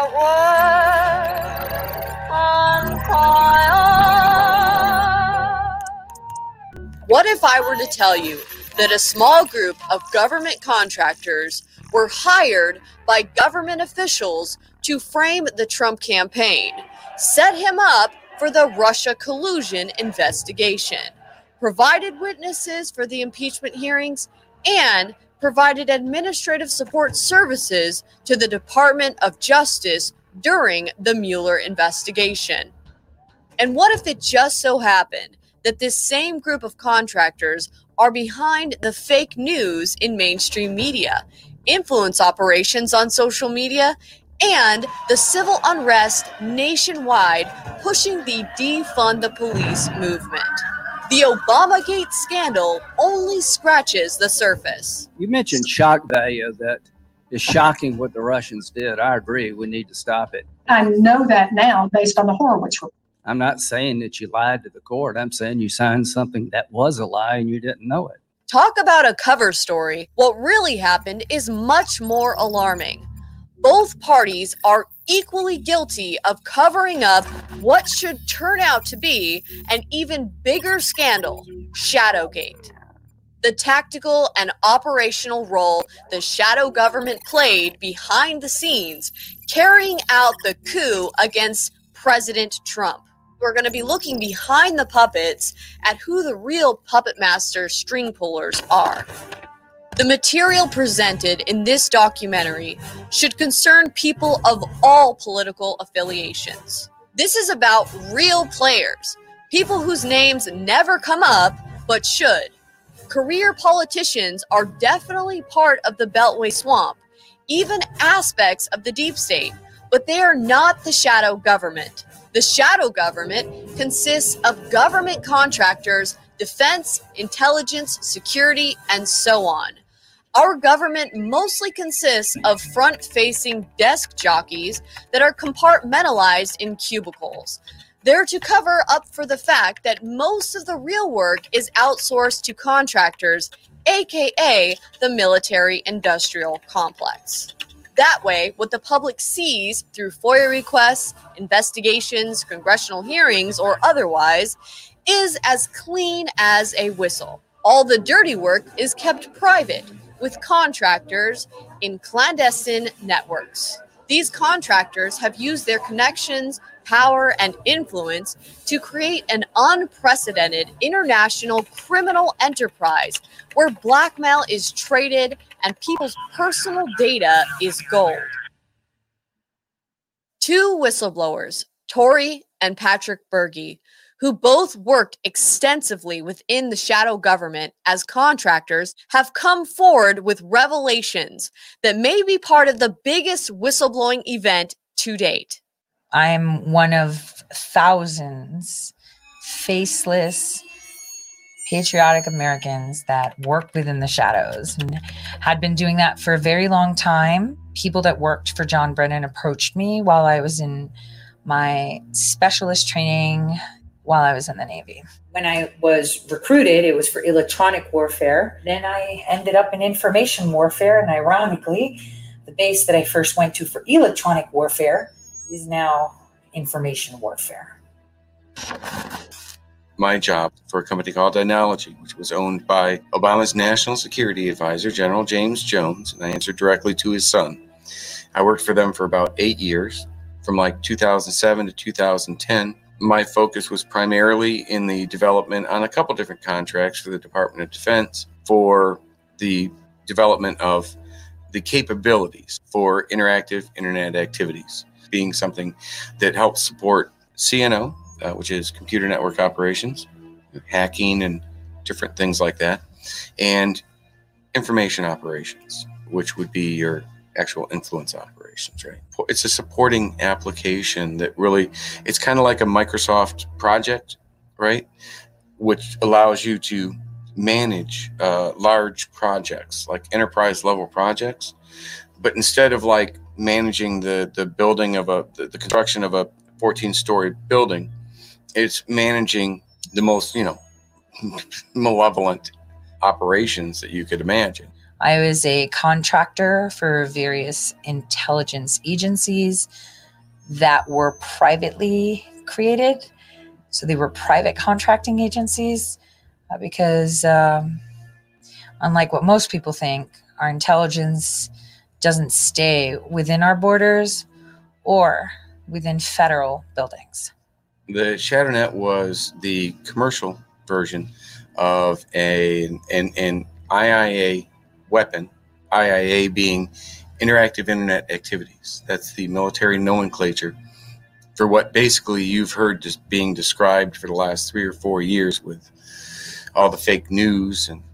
on fire. What if I were to tell you that a small group of government contractors were hired by government officials to frame the Trump campaign, set him up for the Russia collusion investigation, provided witnesses for the impeachment hearings, and provided administrative support services to the Department of Justice during the Mueller investigation? And what if it just so happened that this same group of contractors are behind the fake news in mainstream media, influence operations on social media, and the civil unrest nationwide pushing the defund the police movement? The Obamagate scandal only scratches the surface. You mentioned shock value. That is shocking what the Russians did. I agree. We need to stop it. I know that now based on the Horowitz report. I'm not saying that you lied to the court. I'm saying you signed something that was a lie and you didn't know it. Talk about a cover story. What really happened is much more alarming. Both parties are equally guilty of covering up what should turn out to be an even bigger scandal, Shadowgate. The tactical and operational role the shadow government played behind the scenes, carrying out the coup against President Trump. We're going to be looking behind the puppets at who the real puppet master string pullers are. The material presented in this documentary should concern people of all political affiliations. This is about real players, people whose names never come up but should. Career politicians are definitely part of the Beltway swamp, even aspects of the deep state, but they are not the shadow government. The shadow government consists of government contractors, defense, intelligence, security, and so on. Our government mostly consists of front-facing desk jockeys that are compartmentalized in cubicles. They're to cover up for the fact that most of the real work is outsourced to contractors, aka the military-industrial complex. That way, what the public sees through FOIA requests, investigations, congressional hearings, or otherwise, is as clean as a whistle. All the dirty work is kept private, with contractors in clandestine networks. These contractors have used their connections, power, and influence to create an unprecedented international criminal enterprise where blackmail is traded and people's personal data is gold. Two whistleblowers, Tory and Patrick Berge, who both worked extensively within the shadow government as contractors, have come forward with revelations that may be part of the biggest whistleblowing event to date. I'm one of thousands faceless, patriotic Americans that worked within the shadows and had been doing that for a very long time. People that worked for John Brennan approached me while I was in my specialist training while I was in the Navy. When I was recruited, it was for electronic warfare. Then I ended up in information warfare, and ironically, the base that I first went to for electronic warfare is now information warfare. My job for a company called Dynalogy, which was owned by Obama's National Security Advisor, General James Jones, and I answered directly to his son. I worked for them for about 8 years, from like 2007 to 2010. My focus was primarily in the development on a couple different contracts for the Department of Defense for the development of the capabilities for interactive internet activities, being something that helps support CNO, which is computer network operations, hacking and different things like that, and information operations, which would be your actual influence operations, right? It's a supporting application that really, it's kind of like a Microsoft project, right? Which allows you to manage large projects, like enterprise level projects. But instead of like managing the building of the construction of a 14-story building, it's managing the most, malevolent operations that you could imagine. I was a contractor for various intelligence agencies, that were privately created. So they were private contracting agencies because unlike what most people think, our intelligence doesn't stay within our borders or within federal buildings. The ShadowNet was the commercial version of an IIA weapon, IIA being Interactive Internet Activities. That's the military nomenclature for what basically you've heard just being described for the last 3 or 4 years with all the fake news and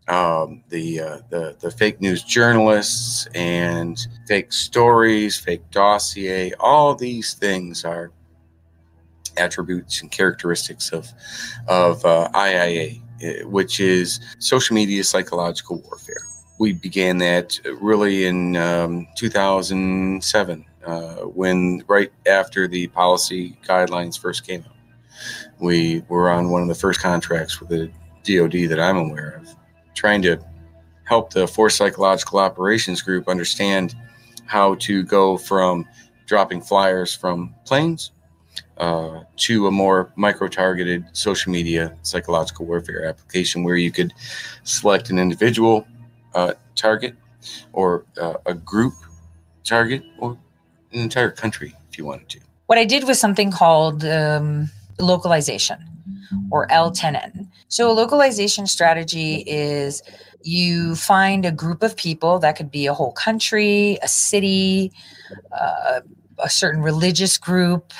the fake news journalists and fake stories, fake dossier. All these things are attributes and characteristics of IIA, which is social media psychological warfare. We began that really in 2007, when right after the policy guidelines first came out. We were on one of the first contracts with the DoD that I'm aware of, trying to help the Force Psychological Operations Group understand how to go from dropping flyers from planes to a more micro-targeted social media psychological warfare application where you could select an individual target or a group target or an entire country if you wanted to. What I did was something called localization, or L10N. So a localization strategy is you find a group of people, that could be a whole country, a city, a certain religious group,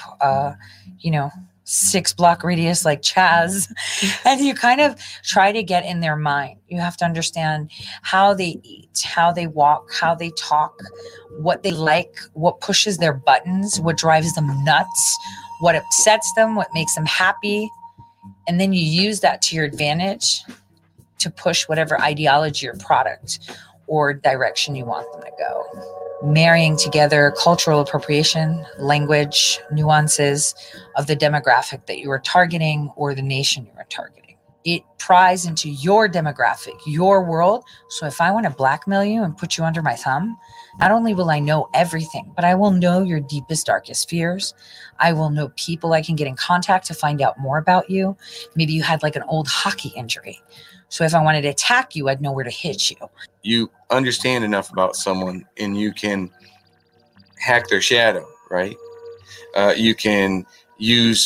6-block radius like Chaz, and you kind of try to get in their mind. You have to understand how they eat, how they walk, how they talk, what they like, what pushes their buttons, what drives them nuts, what upsets them, what makes them happy. And then you use that to your advantage to push whatever ideology or product or direction you want them to go. Marrying together cultural appropriation, language, nuances of the demographic that you are targeting or the nation you are targeting. It pries into your demographic, your world. So if I want to blackmail you and put you under my thumb, not only will I know everything, but I will know your deepest, darkest fears. I will know people I can get in contact to find out more about you. Maybe you had like an old hockey injury. So if I wanted to attack you, I'd know where to hit you. You understand enough about someone and you can hack their shadow, right? You can use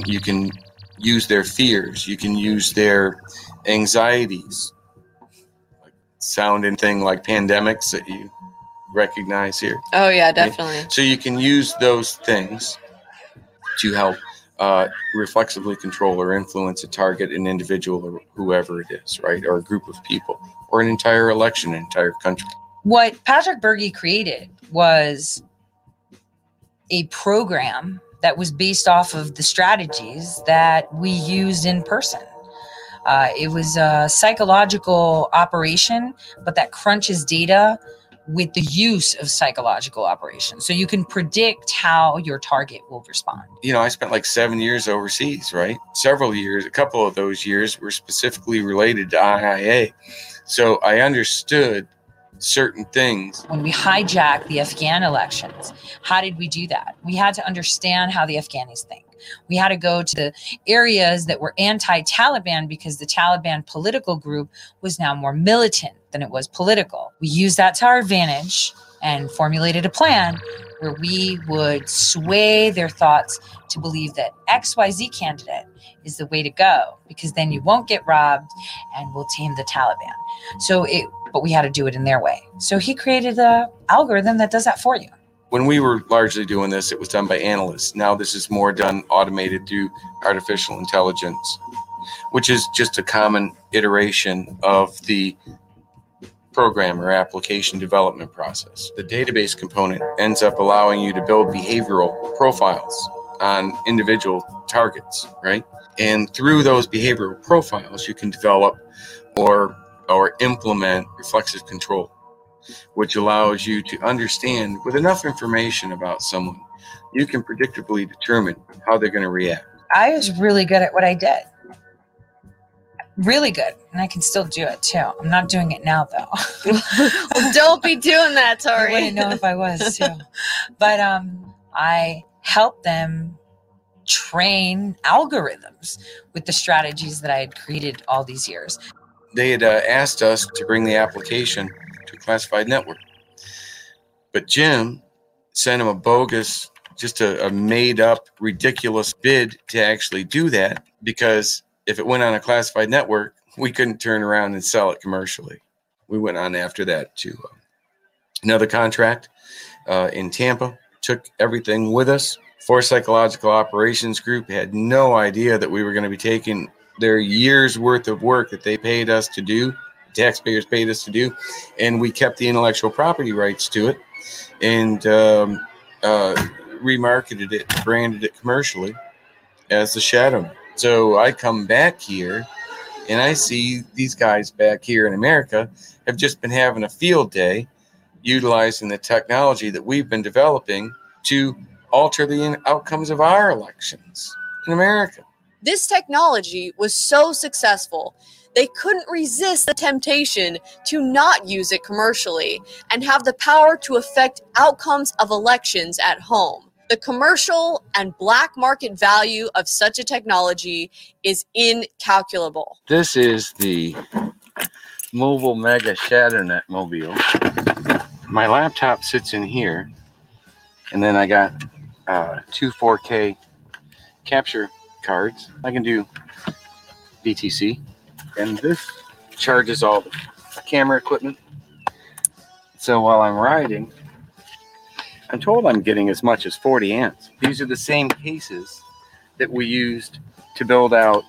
their fears. You can use their anxieties, like sounding thing like pandemics that you recognize here. Oh yeah, definitely. Okay? So you can use those things to help reflexively control or influence a target, an individual, or whoever it is, right? Or a group of people, or an entire election, an entire country. What Patrick Berge created was a program that was based off of the strategies that we used in person. It was a psychological operation, but that crunches data with the use of psychological operations. So you can predict how your target will respond. I spent like 7 years overseas, right? Several years, a couple of those years were specifically related to IIA. So I understood certain things. When we hijacked the Afghan elections, how did we do that? We had to understand how the Afghanis think. We had to go to the areas that were anti-Taliban because the Taliban political group was now more militant than it was political. We used that to our advantage and formulated a plan where we would sway their thoughts to believe that XYZ candidate is the way to go, because then you won't get robbed and we'll tame the Taliban. But we had to do it in their way. So he created an algorithm that does that for you. When we were largely doing this, it was done by analysts. Now this is more done automated through artificial intelligence, which is just a common iteration of the program or application development process. The database component ends up allowing you to build behavioral profiles on individual targets, right? And through those behavioral profiles, you can develop or implement reflexive control, which allows you to understand with enough information about someone, you can predictably determine how they're going to react. I was really good at what I did. Really good. And I can still do it too. I'm not doing it now though. Well, don't be doing that, Tori. I wouldn't know if I was too. But I help them train algorithms with the strategies that I had created all these years. They had asked us to bring the application to a classified network. But Jim sent him a bogus, just a made up, ridiculous bid to actually do that, because if it went on a classified network, we couldn't turn around and sell it commercially. We went on after that to another contract in Tampa, took everything with us. Force Psychological Operations Group had no idea that we were going to be taking their years worth of work that they paid us to do, taxpayers paid us to do, and we kept the intellectual property rights to it and remarketed it, branded it commercially as the Shadow. So I come back here and I see these guys back here in America have just been having a field day utilizing the technology that we've been developing to alter the outcomes of our elections in America. This technology was so successful, they couldn't resist the temptation to not use it commercially and have the power to affect outcomes of elections at home. The commercial and black market value of such a technology is incalculable. This is the Mobile Mega ShadowNet mobile. My laptop sits in here, and then I got 2 4K capture cards. I can do BTC, and this charges all the camera equipment. So while I'm riding, I'm told I'm getting as much as 40 amps. These are the same cases that we used to build out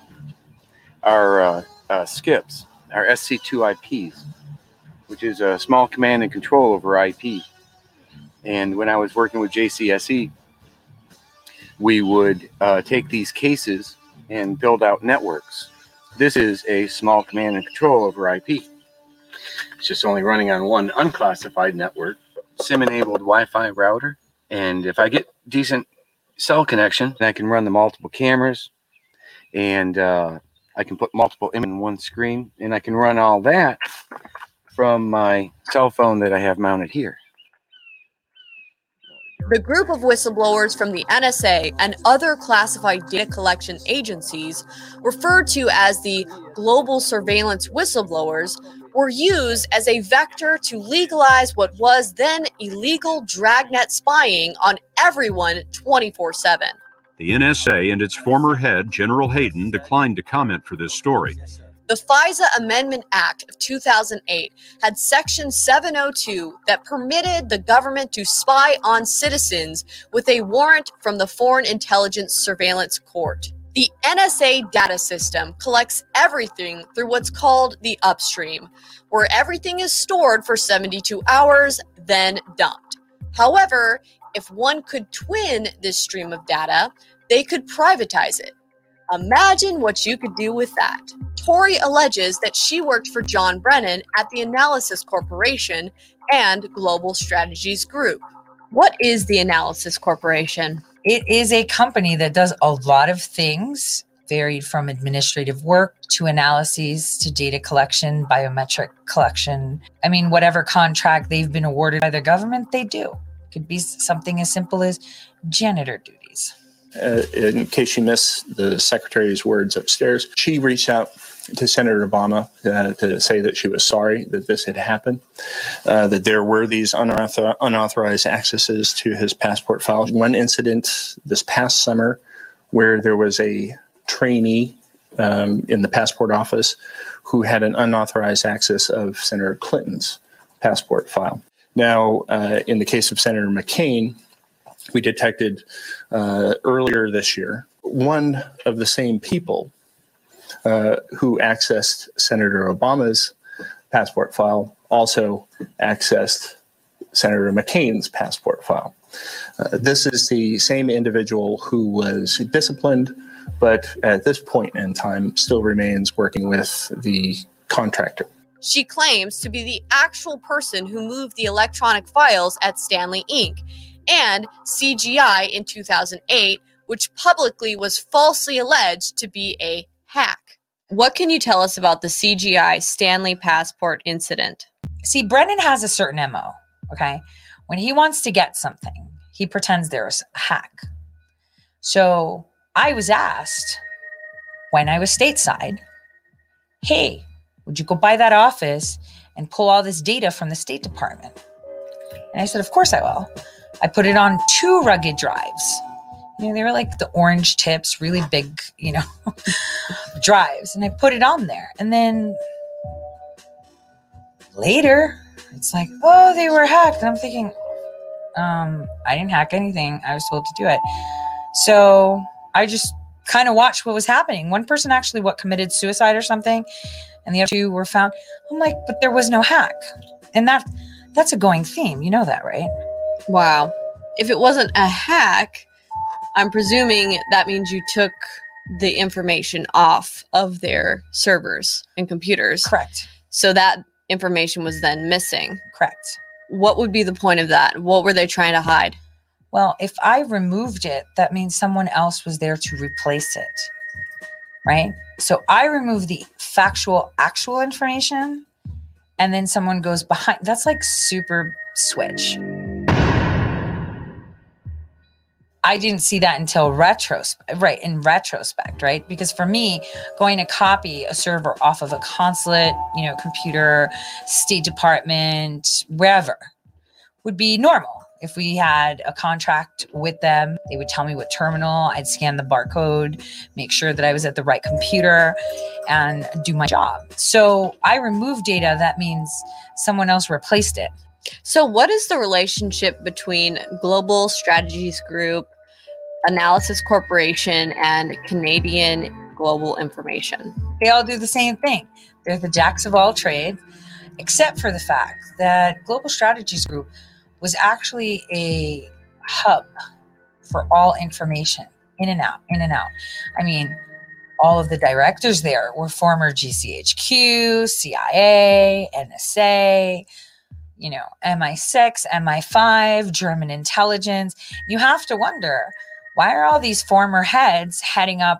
our SCIPs, our SC2 IPs, which is a small command and control over IP. And when I was working with JCSE, we would take these cases and build out networks. This is a small command and control over IP. It's just only running on one unclassified network, SIM-enabled Wi-Fi router. And if I get decent cell connection, I can run the multiple cameras, and I can put multiple images in one screen, and I can run all that from my cell phone that I have mounted here. The group of whistleblowers from the NSA and other classified data collection agencies, referred to as the Global Surveillance Whistleblowers, were used as a vector to legalize what was then illegal dragnet spying on everyone 24/7. The NSA and its former head, General Hayden, declined to comment for this story. The FISA Amendment Act of 2008 had Section 702 that permitted the government to spy on citizens with a warrant from the Foreign Intelligence Surveillance Court. The NSA data system collects everything through what's called the upstream, where everything is stored for 72 hours, then dumped. However, if one could twin this stream of data, they could privatize it. Imagine what you could do with that. Tori alleges that she worked for John Brennan at the Analysis Corporation and Global Strategies Group. What is the Analysis Corporation? It is a company that does a lot of things, varied from administrative work to analyses to data collection, biometric collection. I mean, whatever contract they've been awarded by the government, they do. It could be something as simple as janitor duties. In case you missed the secretary's words upstairs, she reached out to Senator Obama to say that she was sorry that this had happened, that there were these unauthorized accesses to his passport file. One incident this past summer where there was a trainee in the passport office who had an unauthorized access of Senator Clinton's passport file. Now, in the case of Senator McCain, we detected earlier this year, one of the same people who accessed Senator Obama's passport file also accessed Senator McCain's passport file. This is the same individual who was disciplined, but at this point in time still remains working with the contractor. She claims to be the actual person who moved the electronic files at Stanley Inc. and CGI in 2008, which publicly was falsely alleged to be a hack. What can you tell us about the CGI Stanley passport incident? See, Brennan has a certain MO, okay? When he wants to get something, he pretends there's a hack, So I was asked when I was stateside, hey, would you go by that office and pull all this data from the State Department? And I said, of course I will. I put it on 2 rugged drives. You know, they were like the orange tips, really big, you know, drives. And I put it on there. And then later, it's like, oh, they were hacked. And I'm thinking, I didn't hack anything. I was told to do it. So I just kind of watched what was happening. One person actually committed suicide or something, and the other 2 were found. I'm like, but there was no hack. And that's a going theme. You know that, right? Wow. If it wasn't a hack, I'm presuming that means you took the information off of their servers and computers. Correct. So that information was then missing. Correct. What would be the point of that? What were they trying to hide? Well, if I removed it, that means someone else was there to replace it, right? So I remove the actual information, and then someone goes behind. That's like super switch. I didn't see that until in retrospect, right? Because for me, going to copy a server off of a consulate, you know, computer, State Department, wherever, would be normal. If we had a contract with them, they would tell me what terminal, I'd scan the barcode, make sure that I was at the right computer, and do my job. So I remove data, that means someone else replaced it. So what is the relationship between Global Strategies Group, Analysis Corporation, and Canadian Global Information? They all do the same thing. They're the jacks of all trades, except for the fact that Global Strategies Group was actually a hub for all information, in and out. I mean, all of the directors there were former GCHQ, CIA, NSA, you know, MI6, MI5, German intelligence. You have to wonder, why are all these former heads heading up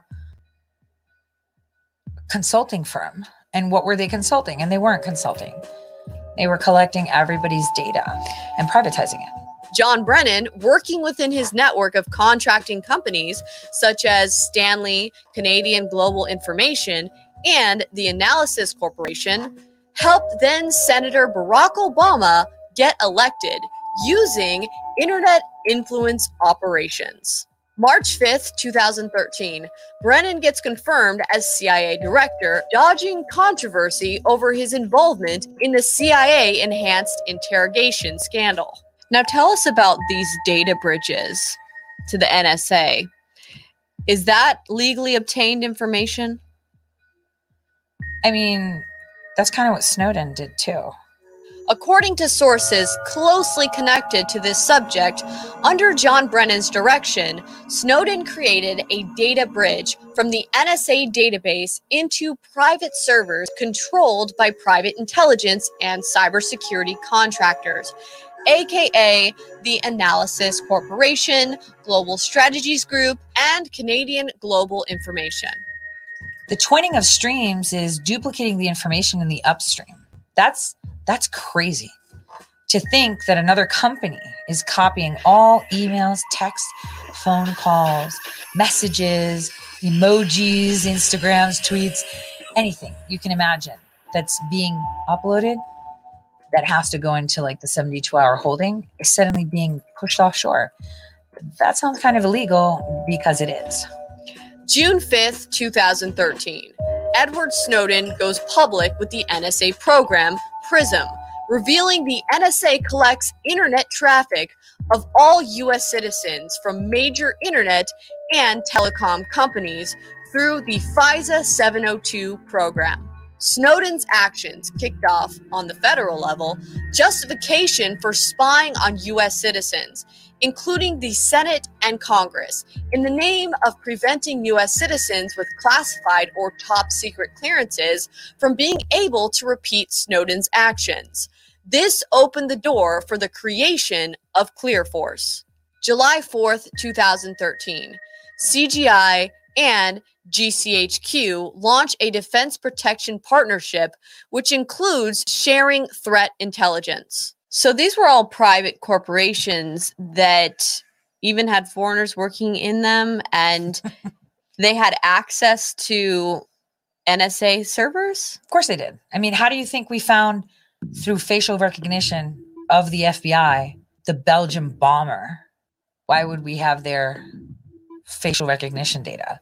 consulting firm? And what were they consulting? And they weren't consulting. They were collecting everybody's data and privatizing it. John Brennan, working within his network of contracting companies such as Stanley, Canadian Global Information, and the Analysis Corporation, helped then Senator Barack Obama get elected using internet influence operations. March 5th, 2013, Brennan gets confirmed as CIA director, dodging controversy over his involvement in the CIA enhanced interrogation scandal. Now tell us about these data bridges to the NSA. Is that legally obtained information? I mean, that's kind of what Snowden did too. According to sources closely connected to this subject, under John Brennan's direction, Snowden created a data bridge from the NSA database into private servers controlled by private intelligence and cybersecurity contractors, aka the Analysis Corporation, Global Strategies Group, and Canadian Global Information. The twinning of streams is duplicating the information in the upstream. That's crazy. To think that another company is copying all emails, texts, phone calls, messages, emojis, Instagrams, tweets, anything you can imagine that's being uploaded that has to go into like the 72-hour holding is suddenly being pushed offshore. That sounds kind of illegal because it is. June 5th, 2013. Edward Snowden goes public with the NSA program PRISM, revealing the NSA collects internet traffic of all U.S. citizens from major internet and telecom companies through the FISA 702 program. Snowden's actions kicked off, on the federal level, justification for spying on U.S. citizens, including the Senate and Congress, in the name of preventing U.S. citizens with classified or top secret clearances from being able to repeat Snowden's actions. This opened the door for the creation of ClearForce. July 4th, 2013, CGI and GCHQ launch a defense protection partnership, which includes sharing threat intelligence. So these were all private corporations that, even had foreigners working in them, and they had access to NSA servers? Of course they did. I mean, how do you think we found through facial recognition of the FBI the Belgium bomber? Why would we have their facial recognition data?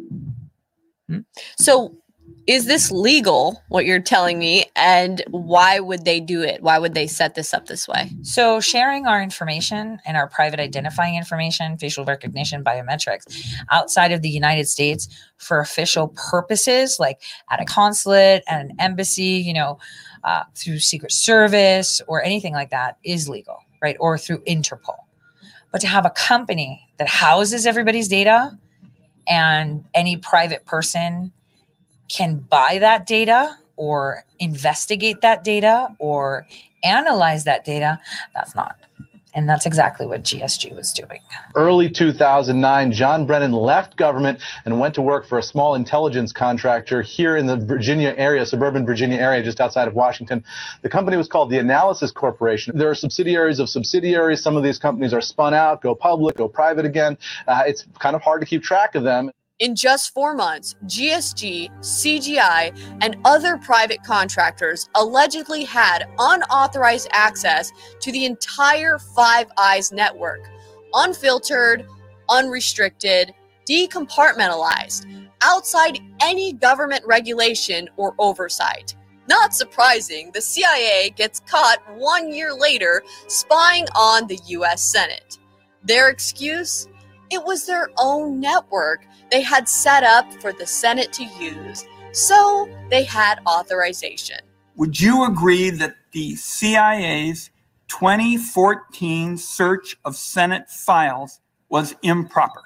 So is this legal, what you're telling me? And why would they do it? Why would they set this up this way? So sharing our information and our private identifying information, facial recognition, biometrics outside of the United States for official purposes, like at a consulate, at an embassy, through Secret Service or anything like that is legal, right? Or through Interpol. But to have a company that houses everybody's data and any private person can buy that data or investigate that data or analyze that data, that's not. And that's exactly what GSG was doing. Early 2009, John Brennan left government and went to work for a small intelligence contractor here in the Virginia area, suburban Virginia area, just outside of Washington. The company was called the Analysis Corporation. There are subsidiaries of subsidiaries. Some of these companies are spun out, go public, go private again. It's kind of hard to keep track of them. In just 4 months, GSG, CGI, and other private contractors allegedly had unauthorized access to the entire Five Eyes network, unfiltered, unrestricted, decompartmentalized, outside any government regulation or oversight. Not surprising, the CIA gets caught 1 year later spying on the US Senate. Their excuse? It was their own network they had set up for the Senate to use, so they had authorization. Would you agree that the CIA's 2014 search of Senate files was improper?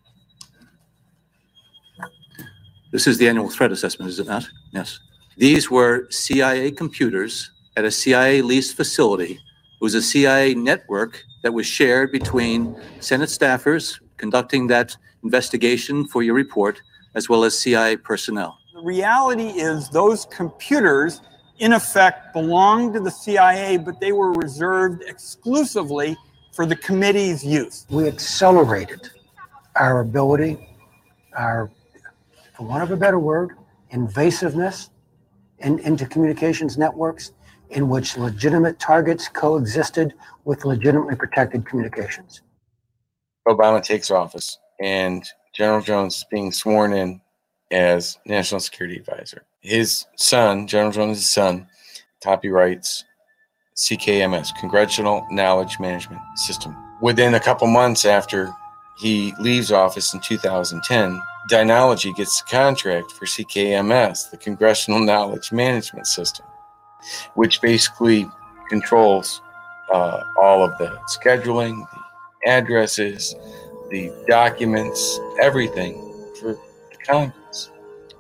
This is the annual threat assessment, is it not? Yes. These were CIA computers at a CIA leased facility. It was a CIA network that was shared between Senate staffers conducting that investigation for your report, as well as CIA personnel. The reality is those computers, in effect, belonged to the CIA, but they were reserved exclusively for the committee's use. We accelerated our ability, for want of a better word, invasiveness into communications networks in which legitimate targets coexisted with legitimately protected communications. Obama takes office and General Jones is being sworn in as National Security Advisor. His son, General Jones' son, copyrights CKMS, Congressional Knowledge Management System. Within a couple months after he leaves office in 2010, Dynology gets the contract for CKMS, the Congressional Knowledge Management System, which basically controls all of the scheduling, the addresses, the documents, everything for the Congress.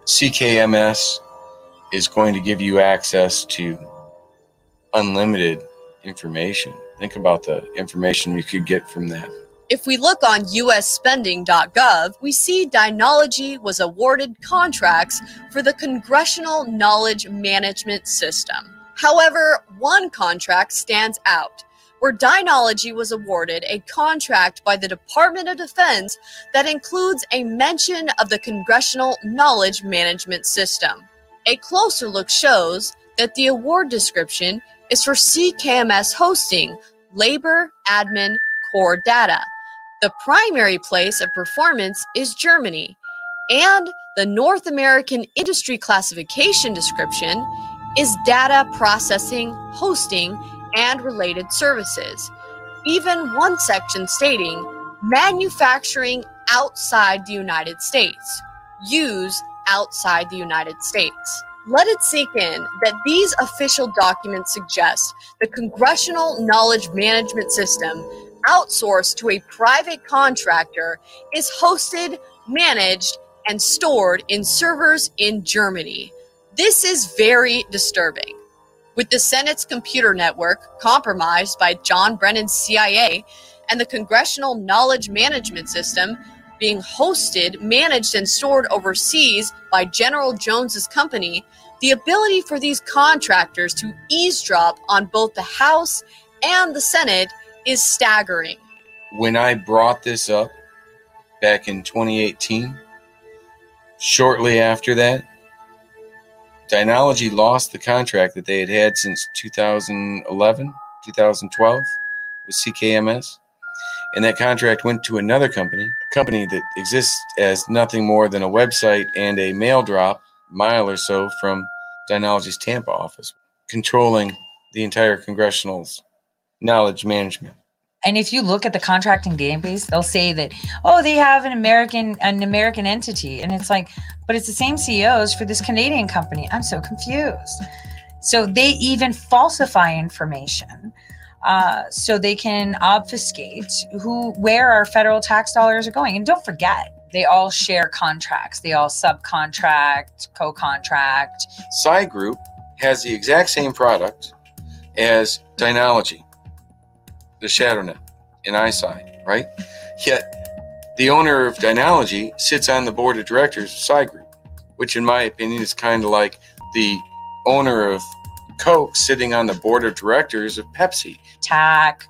CKMS is going to give you access to unlimited information. Think about the information you could get from that. If we look on usspending.gov, we see Dynology was awarded contracts for the Congressional Knowledge Management System. However, one contract stands out, where Dynology was awarded a contract by the Department of Defense that includes a mention of the Congressional Knowledge Management System. A closer look shows that the award description is for CKMS hosting labor, admin, core data. The primary place of performance is Germany, and the North American industry classification description is data processing, hosting, and related services. Even one section stating manufacturing outside the United States. Use outside the United States. Let it sink in that these official documents suggest the Congressional Knowledge Management System, outsourced to a private contractor, is hosted, managed, and stored in servers in Germany. This is very disturbing. With the Senate's computer network compromised by John Brennan's CIA and the Congressional Knowledge Management System being hosted, managed, and stored overseas by General Jones's company, the ability for these contractors to eavesdrop on both the House and the Senate is staggering. when I brought this up back in 2018, shortly after that, Dynology lost the contract that they had had since 2011, 2012 with CKMS. And that contract went to another company, a company that exists as nothing more than a website and a mail drop mile or so from Dynology's Tampa office, controlling the entire congressional's knowledge management. And if you look at the contracting database, they'll say that, oh, they have an American entity. And it's like, but it's the same CEOs for this Canadian company. I'm so confused. So they even falsify information so they can obfuscate where our federal tax dollars are going. And don't forget, they all share contracts. They all subcontract, co-contract. Psy Group has the exact same product as Dynology, the ShadowNet, and iSci, right? Yet the owner of Dynology sits on the board of directors of Psy Group, which in my opinion is kind of like the owner of Coke sitting on the board of directors of Pepsi. TAC,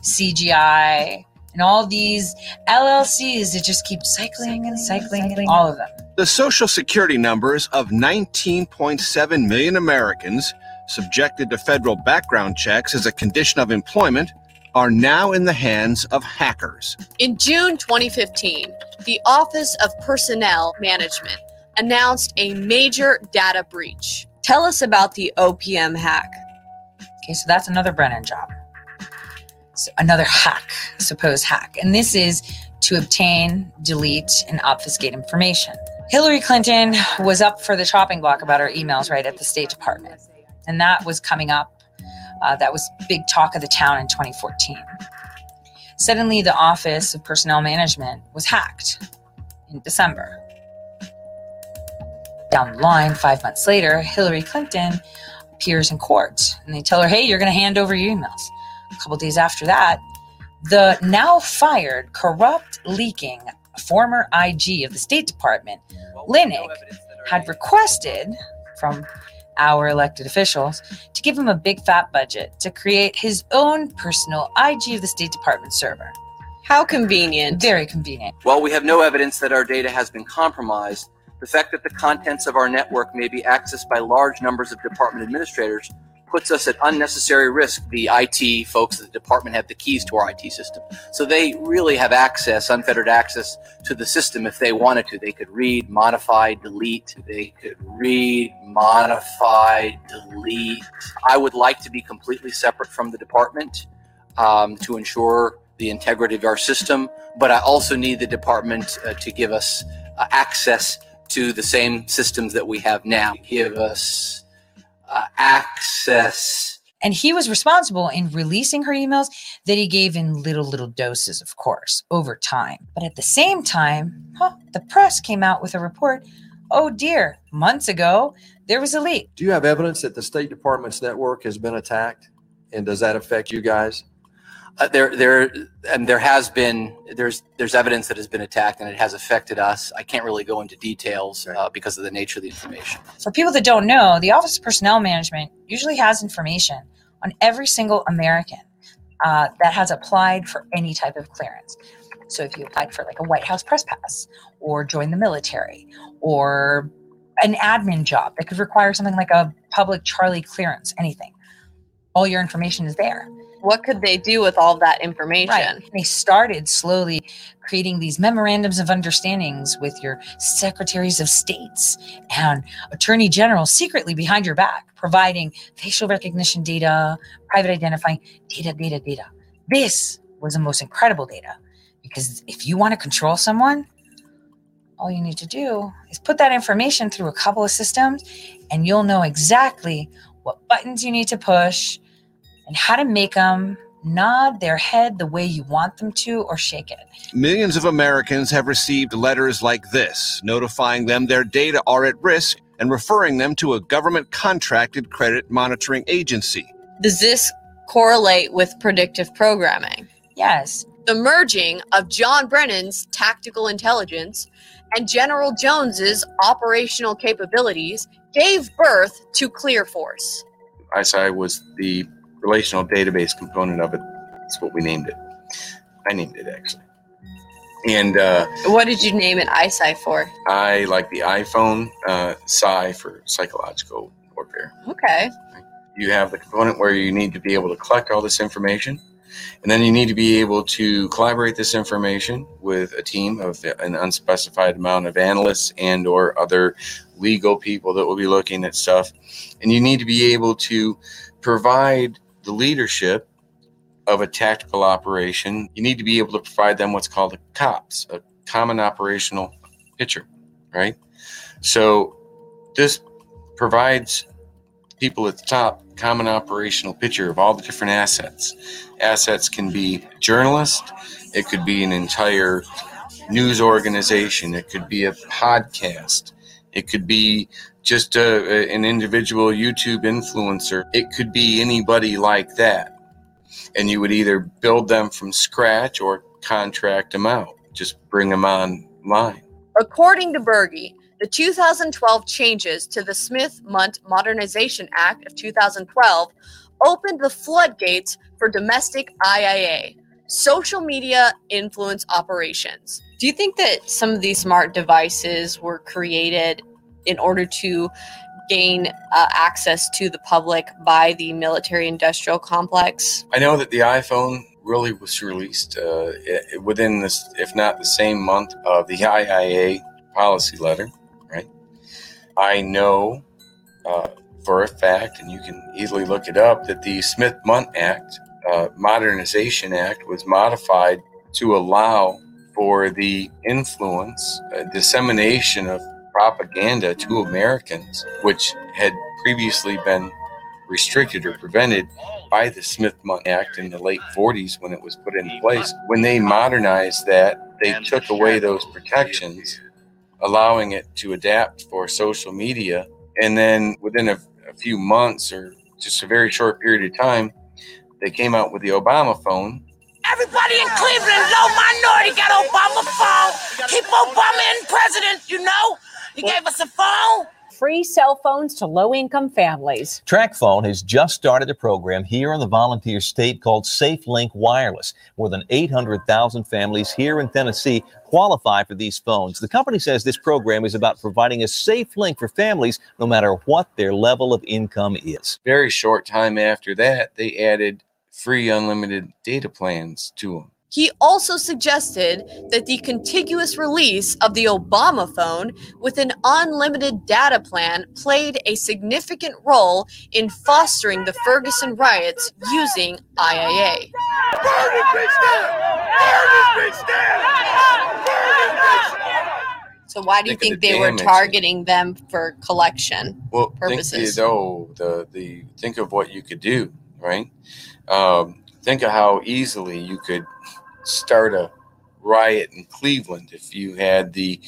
CGI, and all these LLCs that just keep cycling and cycling, all of them. The Social Security numbers of 19.7 million Americans subjected to federal background checks as a condition of employment are now in the hands of hackers. In June 2015, the Office of Personnel Management announced a major data breach. Tell us about the OPM hack. Okay, so that's another Brennan job. So another hack, supposed hack. And this is to obtain, delete, and obfuscate information. Hillary Clinton was up for the chopping block about her emails right at the State Department. And that was coming up. That was big talk of the town in 2014. Suddenly, the Office of Personnel Management was hacked in December. Down the line, 5 months later, Hillary Clinton appears in court and they tell her, hey, you're going to hand over your emails. A couple days after that, the now fired, corrupt, leaking former IG of the State Department, Linick, had requested from our elected officials to give him a big fat budget to create his own personal IG of the State Department server. How convenient. Very convenient. While we have no evidence that our data has been compromised, the fact that the contents of our network may be accessed by large numbers of department administrators puts us at unnecessary risk. The IT folks at the department have the keys to our IT system. So they really have access, unfettered access to the system if they wanted to. They could read, modify, delete. They could read, modify, delete. I would like to be completely separate from the department to ensure the integrity of our system, but I also need the department to give us access to the same systems that we have now. Give us access. And he was responsible in releasing her emails that he gave in little doses, of course, over time. But at the same time, the press came out with a report. Oh dear, months ago, there was a leak. Do you have evidence that the State Department's network has been attacked? And does that affect you guys? There's evidence that has been attacked and it has affected us. I can't really go into details because of the nature of the information. For people that don't know, the Office of Personnel Management usually has information on every single American that has applied for any type of clearance. So if you applied for like a White House press pass or joined the military or an admin job that could require something like a public Charlie clearance, anything, all your information is there. What could they do with all that information? Right. They started slowly creating these memorandums of understandings with your secretaries of states and attorney generals secretly behind your back, providing facial recognition data, private identifying data. This was the most incredible data because if you want to control someone, all you need to do is put that information through a couple of systems and you'll know exactly what buttons you need to push and how to make them nod their head the way you want them to or shake it. Millions of Americans have received letters like this, notifying them their data are at risk and referring them to a government-contracted credit monitoring agency. Does this correlate with predictive programming? Yes. The merging of John Brennan's tactical intelligence and General Jones's operational capabilities gave birth to ClearForce. iSci was the relational database component of it. That's what we named it. I named it actually. And what did you name it ISI for? I like the iPhone, Psi for psychological warfare. Okay. You have the component where you need to be able to collect all this information, and then you need to be able to collaborate this information with a team of an unspecified amount of analysts and or other legal people that will be looking at stuff. And you need to be able to provide the leadership of a tactical operation. You need to be able to provide them what's called a COPS, a common operational picture, right? So this provides people at the top common operational picture of all the different assets. Assets can be journalists, it could be an entire news organization, it could be a podcast, it could be just an individual YouTube influencer, it could be anybody like that. And you would either build them from scratch or contract them out, just bring them online. According to Berge, the 2012 changes to the Smith-Mundt Modernization Act of 2012 opened the floodgates for domestic IIA, social media influence operations. Do you think that some of these smart devices were created in order to gain access to the public by the military-industrial complex? I know that the iPhone really was released within this, if not the same month of the IIA policy letter, right? I know for a fact, and you can easily look it up, that the Smith-Mundt Act, Modernization Act, was modified to allow for the influence, dissemination of propaganda to Americans, which had previously been restricted or prevented by the Smith-Mundt Act in the late 40s when it was put in place. When they modernized that, they took away those protections, allowing it to adapt for social media. And then within a few months or just a very short period of time, they came out with the Obama phone. Everybody in Cleveland, low minority, got Obama phone. Keep Obama in president, you know? He gave us a phone. Free cell phones to low-income families. TracFone has just started a program here in the volunteer state called SafeLink Wireless. More than 800,000 families here in Tennessee qualify for these phones. The company says this program is about providing a safe link for families no matter what their level of income is. Very short time after that, they added free unlimited data plans to them. He also suggested that the contiguous release of the Obama phone with an unlimited data plan played a significant role in fostering the Ferguson riots using IIA. So why do you think they were targeting them for collection purposes? Think of what you could do, right? Think of how easily you could start a riot in Cleveland if you had the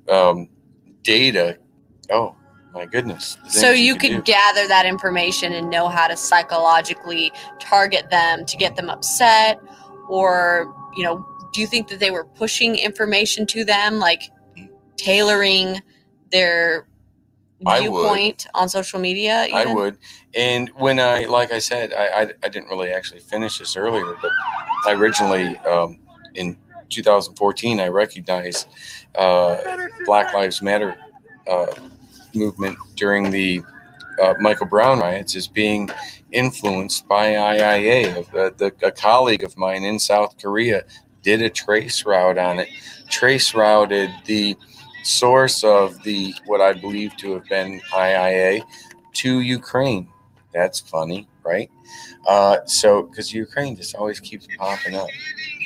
data. Oh my goodness. So you could gather that information and know how to psychologically target them to get them upset, or, do you think that they were pushing information to them, like tailoring their viewpoint on social media? I would. And when like I said, I didn't really actually finish this earlier, but I originally, in 2014, I recognized Black Lives Matter movement during the Michael Brown riots as being influenced by IIA. A colleague of mine in South Korea did a trace route on it, trace routed the source of what I believe to have been IIA to Ukraine. That's funny, right? Because Ukraine just always keeps popping up.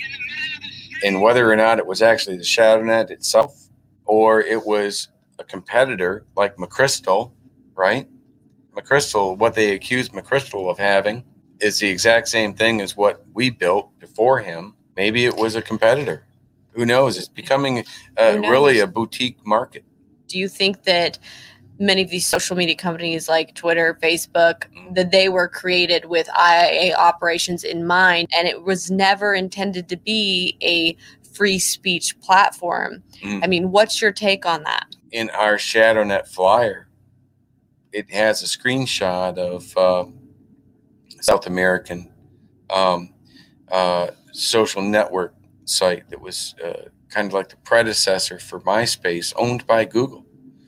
And whether or not it was actually the ShadowNet itself, or it was a competitor like McChrystal, right? McChrystal, what they accused McChrystal of having is the exact same thing as what we built before him. Maybe it was a competitor. Who knows? It's becoming really a boutique market. Do you think that many of these social media companies like Twitter, Facebook, that they were created with IIA operations in mind, and it was never intended to be a free speech platform? I mean, what's your take on that? In our ShadowNet flyer, it has a screenshot of South American social network site that was kind of like the predecessor for MySpace, owned by Google.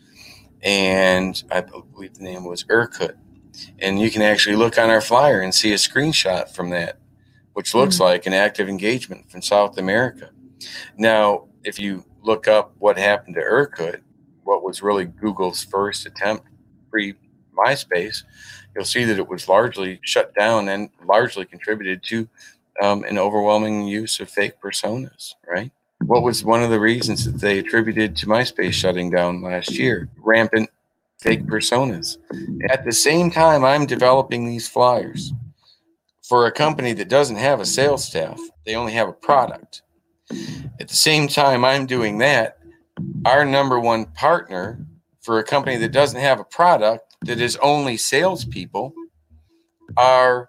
And I believe the name was Urkut. And you can actually look on our flyer and see a screenshot from that, which looks like an active engagement from South America. Now, if you look up what happened to Urkut, what was really Google's first attempt pre-MySpace, you'll see that it was largely shut down and largely contributed to an overwhelming use of fake personas, right? What was one of the reasons that they attributed to MySpace shutting down last year? Rampant fake personas. At the same time, I'm developing these flyers for a company that doesn't have a sales staff. They only have a product. At the same time I'm doing that, our number one partner for a company that doesn't have a product, that is only salespeople, are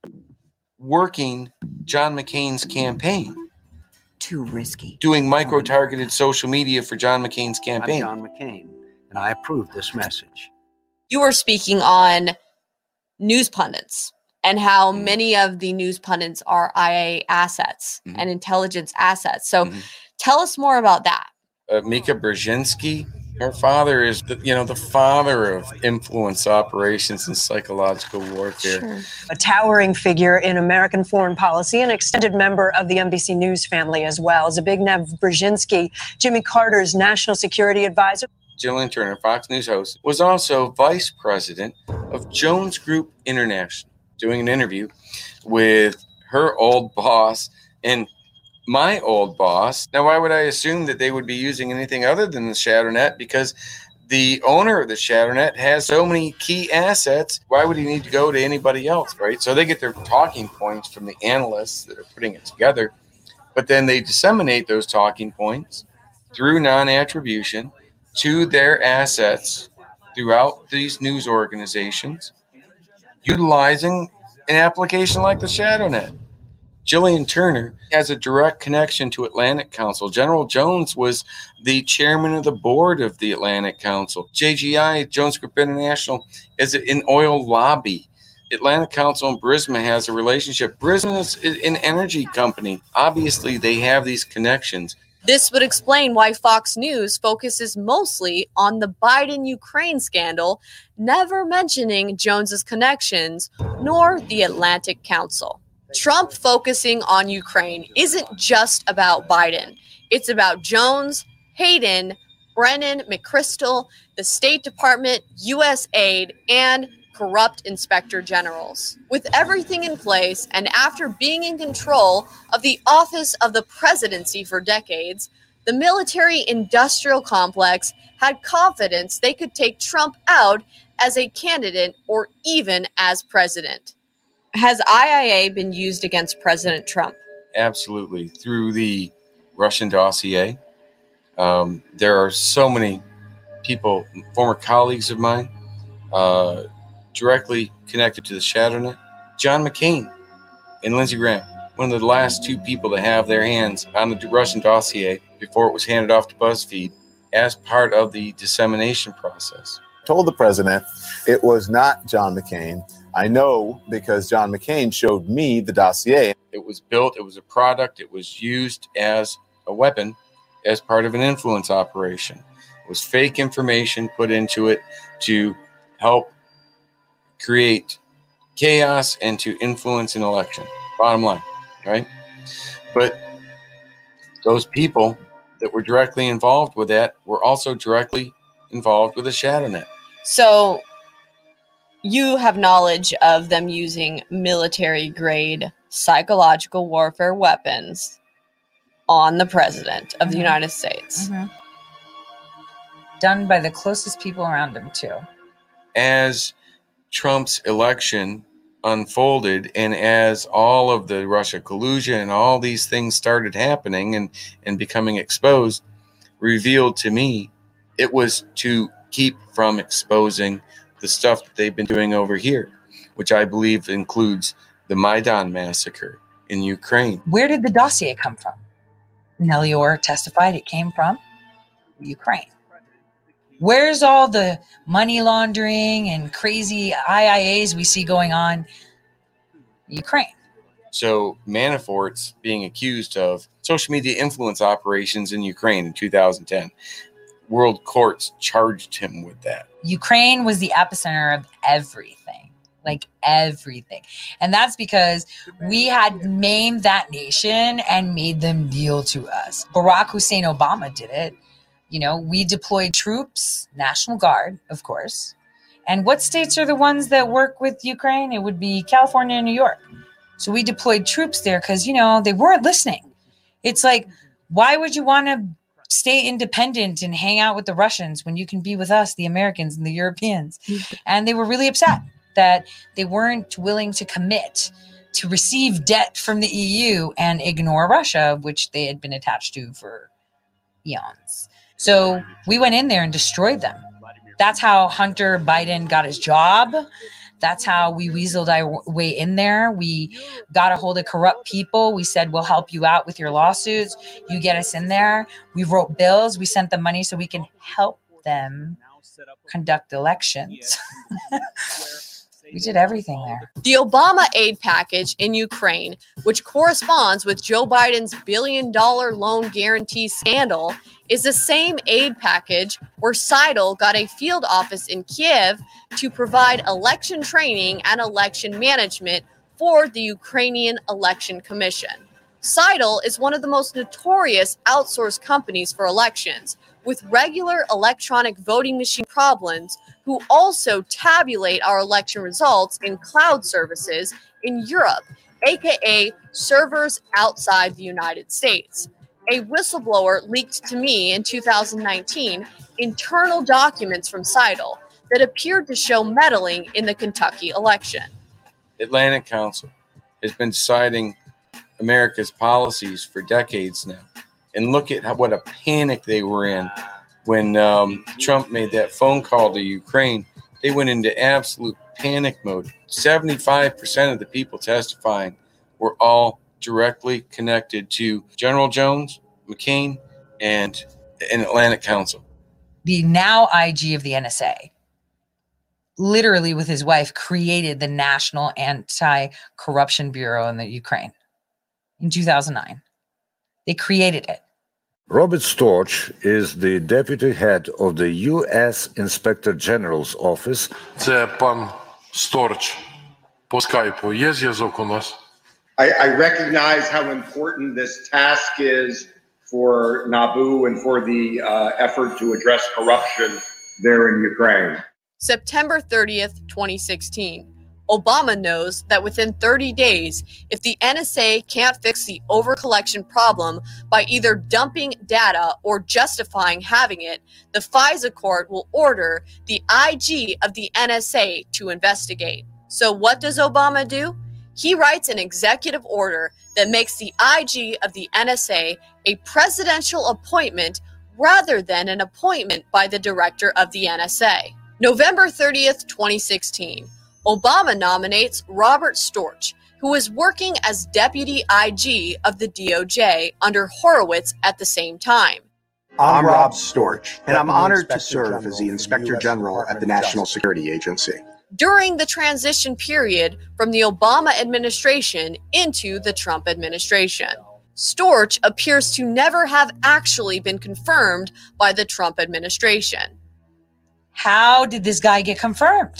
working John McCain's campaign. Too risky. Doing micro-targeted social media for John McCain's campaign. I'm John McCain, and I approve this message. You were speaking on news pundits and how many of the news pundits are IA assets and intelligence assets. So tell us more about that. Mika Brzezinski, her father is the father of influence operations and psychological warfare. A towering figure in American foreign policy, an extended member of the NBC News family as well. Zbigniew Brzezinski, Jimmy Carter's national security advisor. Jillian Turner, Fox News host, was also vice president of Jones Group International, doing an interview with her old boss and my old boss. Now, why would I assume that they would be using anything other than the ShadowNet? Because the owner of the ShadowNet has so many key assets. Why would he need to go to anybody else, right? So they get their talking points from the analysts that are putting it together, but then they disseminate those talking points through non-attribution to their assets throughout these news organizations, utilizing an application like the ShadowNet. Jillian Turner has a direct connection to Atlantic Council. General Jones was the chairman of the board of the Atlantic Council. JGI, Jones Group International, is an oil lobby. Atlantic Council and Burisma has a relationship. Burisma is an energy company. Obviously, they have these connections. This would explain why Fox News focuses mostly on the Biden-Ukraine scandal, never mentioning Jones's connections, nor the Atlantic Council. Trump focusing on Ukraine isn't just about Biden. It's about Jones, Hayden, Brennan, McChrystal, the State Department, USAID, and corrupt inspector generals. With everything in place and after being in control of the office of the presidency for decades, the military-industrial complex had confidence they could take Trump out as a candidate or even as president. Has IIA been used against President Trump? Absolutely. Through the Russian dossier. There are so many people, former colleagues of mine, directly connected to the ShadowNet. John McCain and Lindsey Graham, one of the last two people to have their hands on the Russian dossier before it was handed off to BuzzFeed as part of the dissemination process. Told the president it was not John McCain. I know because John McCain showed me the dossier. It was built, it was a product, it was used as a weapon as part of an influence operation. It was fake information put into it to help create chaos and to influence an election. Bottom line, right? But those people that were directly involved with that were also directly involved with the ShadowNet. So you have knowledge of them using military-grade psychological warfare weapons on the president of the United States. Done by the closest people around him, too. As Trump's election unfolded and as all of the Russia collusion and all these things started happening and becoming exposed, revealed to me, it was to keep from exposing the stuff that they've been doing over here, which I believe includes the Maidan massacre in Ukraine. Where did the dossier come from? Nellie Orr testified it came from Ukraine. Where's all the money laundering and crazy IIAs we see going on? Ukraine. So Manafort's being accused of social media influence operations in Ukraine in 2010. World courts charged him with that. Ukraine was the epicenter of everything, like everything. And that's because we had maimed that nation and made them kneel to us. Barack Hussein Obama did it. You know, we deployed troops, National Guard, of course. And what states are the ones that work with Ukraine? It would be California and New York. So we deployed troops there because, you know, they weren't listening. It's like, why would you want to stay independent and hang out with the Russians when you can be with us, the Americans and the Europeans? And they were really upset that they weren't willing to commit to receive debt from the EU and ignore Russia, which they had been attached to for eons. So we went in there and destroyed them. That's how Hunter Biden got his job. That's how we weaseled our way in there. We got a hold of corrupt people. We said, we'll help you out with your lawsuits. You get us in there. We wrote bills. We sent them money so we can help them conduct elections. We did everything there. The Obama aid package in Ukraine, which corresponds with Joe Biden's billion-dollar loan guarantee scandal, is the same aid package where Seidel got a field office in Kiev to provide election training and election management for the Ukrainian Election Commission. Seidel is one of the most notorious outsourced companies for elections, with regular electronic voting machine problems, who also tabulate our election results in cloud services in Europe, aka servers outside the United States. A whistleblower leaked to me in 2019 internal documents from Seidel that appeared to show meddling in the Kentucky election. Atlantic Council has been deciding America's policies for decades now. And look at what a panic they were in when Trump made that phone call to Ukraine. They went into absolute panic mode. 75% of the people testifying were all directly connected to General Jones, McCain, and Atlantic Council. The now IG of the NSA, literally with his wife, created the National Anti-Corruption Bureau in the Ukraine in 2009. They created it. Robert Storch is the deputy head of the U.S. Inspector General's office. Це пан Сторч. По скайпу є зв'язок у нас? I recognize how important this task is for NABU and for the effort to address corruption there in Ukraine. September 30th, 2016. Obama knows that within 30 days, if the NSA can't fix the overcollection problem by either dumping data or justifying having it, the FISA court will order the IG of the NSA to investigate. So what does Obama do? He writes an executive order that makes the IG of the NSA a presidential appointment rather than an appointment by the director of the NSA. November 30th, 2016. Obama nominates Robert Storch, who is working as deputy IG of the DOJ under Horowitz at the same time. I'm Rob Storch, and I'm honored to serve as the Inspector General at the National Security Agency. During the transition period from the Obama administration into the Trump administration, Storch appears to never have actually been confirmed by the Trump administration. How did this guy get confirmed?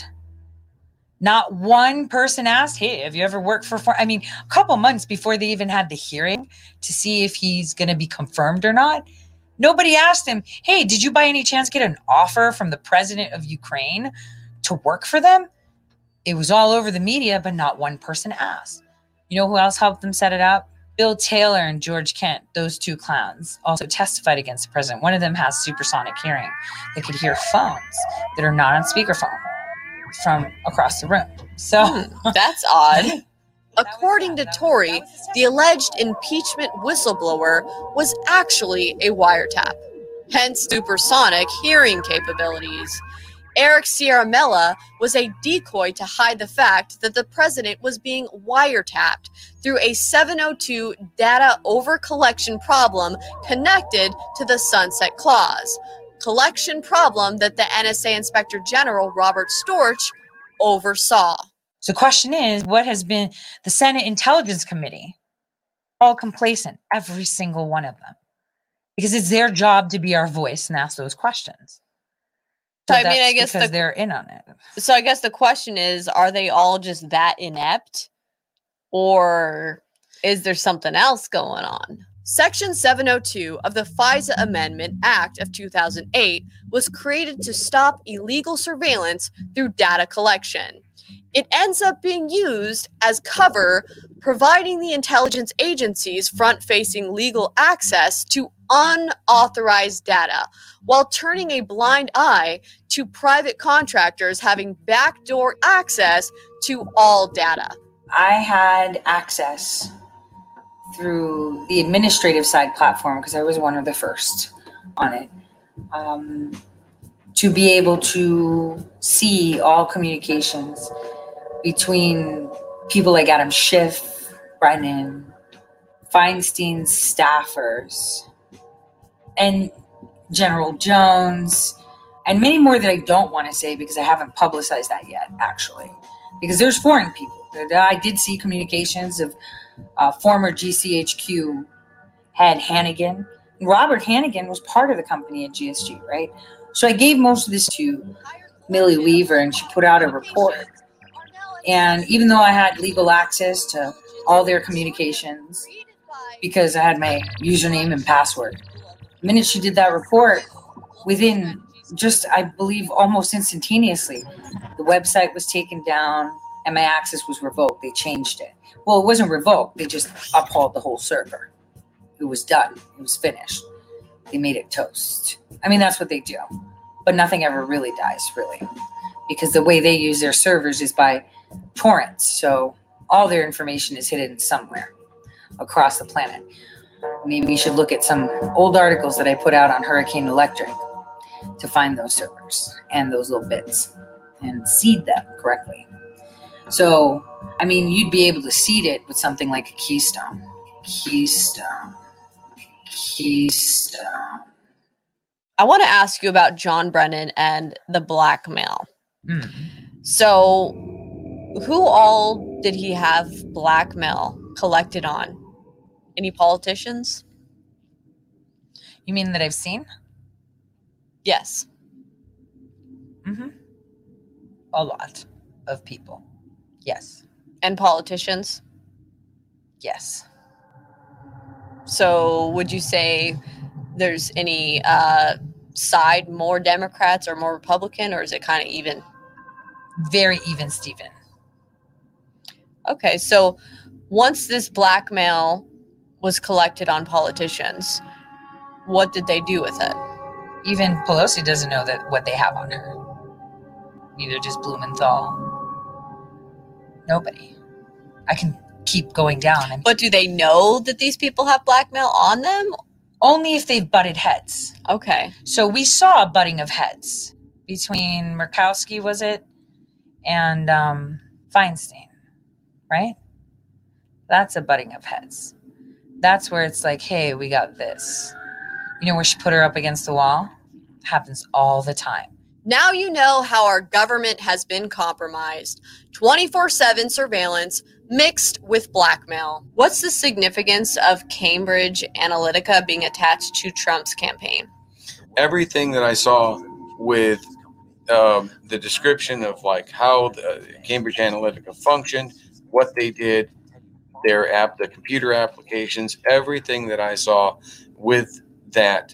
Not one person asked, hey, have you ever worked for, a couple months before they even had the hearing to see if he's going to be confirmed or not. Nobody asked him, hey, did you by any chance get an offer from the president of Ukraine to work for them? It was all over the media, but not one person asked. You know who else helped them set it up? Bill Taylor and George Kent, those two clowns, also testified against the president. One of them has supersonic hearing. They could hear phones that are not on speakerphone from across the room. So that's odd. According to Tory, the alleged impeachment whistleblower was actually a wiretap, hence supersonic hearing capabilities. Eric Ciaramella was a decoy to hide the fact that the president was being wiretapped through a 702 data overcollection problem connected to the Sunset Clause, collection problem that the NSA Inspector General Robert Storch oversaw. So the question is, what has been the Senate Intelligence Committee? All complacent, every single one of them, because it's their job to be our voice and ask those questions. So I mean, I guess because they're in on it. So I guess the question is, are they all just that inept, or is there something else going on? Section 702 of the FISA Amendment Act of 2008 was created to stop illegal surveillance through data collection. It ends up being used as cover, providing the intelligence agencies front-facing legal access to unauthorized data, while turning a blind eye to private contractors having backdoor access to all data. I had access through the administrative side platform, because I was one of the first on it, to be able to see all communications between people like Adam Schiff, Brennan, Feinstein's staffers, and General Jones, and many more that I don't want to say because I haven't publicized that yet, actually. Because there's foreign people. I did see communications of former GCHQ head Hannigan. Robert Hannigan was part of the company at GSG, right? So I gave most of this to Millie Weaver, and she put out a report. And even though I had legal access to all their communications, because I had my username and password, the minute she did that report, within just, I believe, almost instantaneously, the website was taken down and my access was revoked. They changed it. Well, it wasn't revoked. They just uphauled the whole server. It was done. It was finished. They made it toast. I mean, that's what they do. But nothing ever really dies, really. Because the way they use their servers is by torrents. So all their information is hidden somewhere across the planet. Maybe we should look at some old articles that I put out on Hurricane Electric to find those servers and those little bits and seed them correctly. So, I mean, you'd be able to seed it with something like a Keystone. I want to ask you about John Brennan and the blackmail. So, who all did he have blackmail collected on? Any politicians? You mean that I've seen? Yes. A lot of people. Yes. And politicians? Yes. So would you say there's any side more Democrats or more Republican, or is it kind of even? Very even, Stephen. Okay, so once this blackmail was collected on politicians, what did they do with it? Even Pelosi doesn't know that what they have on her. Neither does Blumenthal. Nobody. I can keep going down. But do they know that these people have blackmail on them? Only if they've butted heads. Okay. So we saw a butting of heads between Murkowski, was it, and Feinstein, right? That's a butting of heads. That's where it's like, hey, we got this. You know where she put her up against the wall? Happens all the time. Now you know how our government has been compromised. 24/7 surveillance mixed with blackmail. What's the significance of Cambridge Analytica being attached to Trump's campaign? Everything that I saw with the description of like how the Cambridge Analytica functioned, what they did, their app, the computer applications, everything that I saw with that,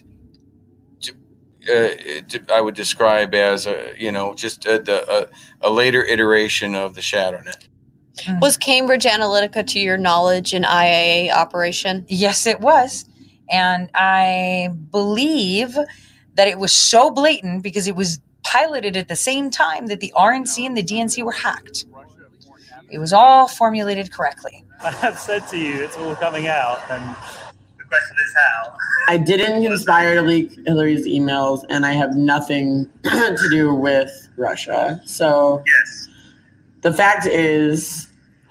I would describe as just a later iteration of the ShadowNet. Was Cambridge Analytica, to your knowledge, an IAA operation? Yes, it was. And I believe that it was so blatant because it was piloted at the same time that the RNC and the DNC were hacked. It was all formulated correctly. I've said to you, it's all coming out. And the question is how. I didn't conspire to leak Hillary's emails, and I have nothing to do with Russia. So yes. The fact is,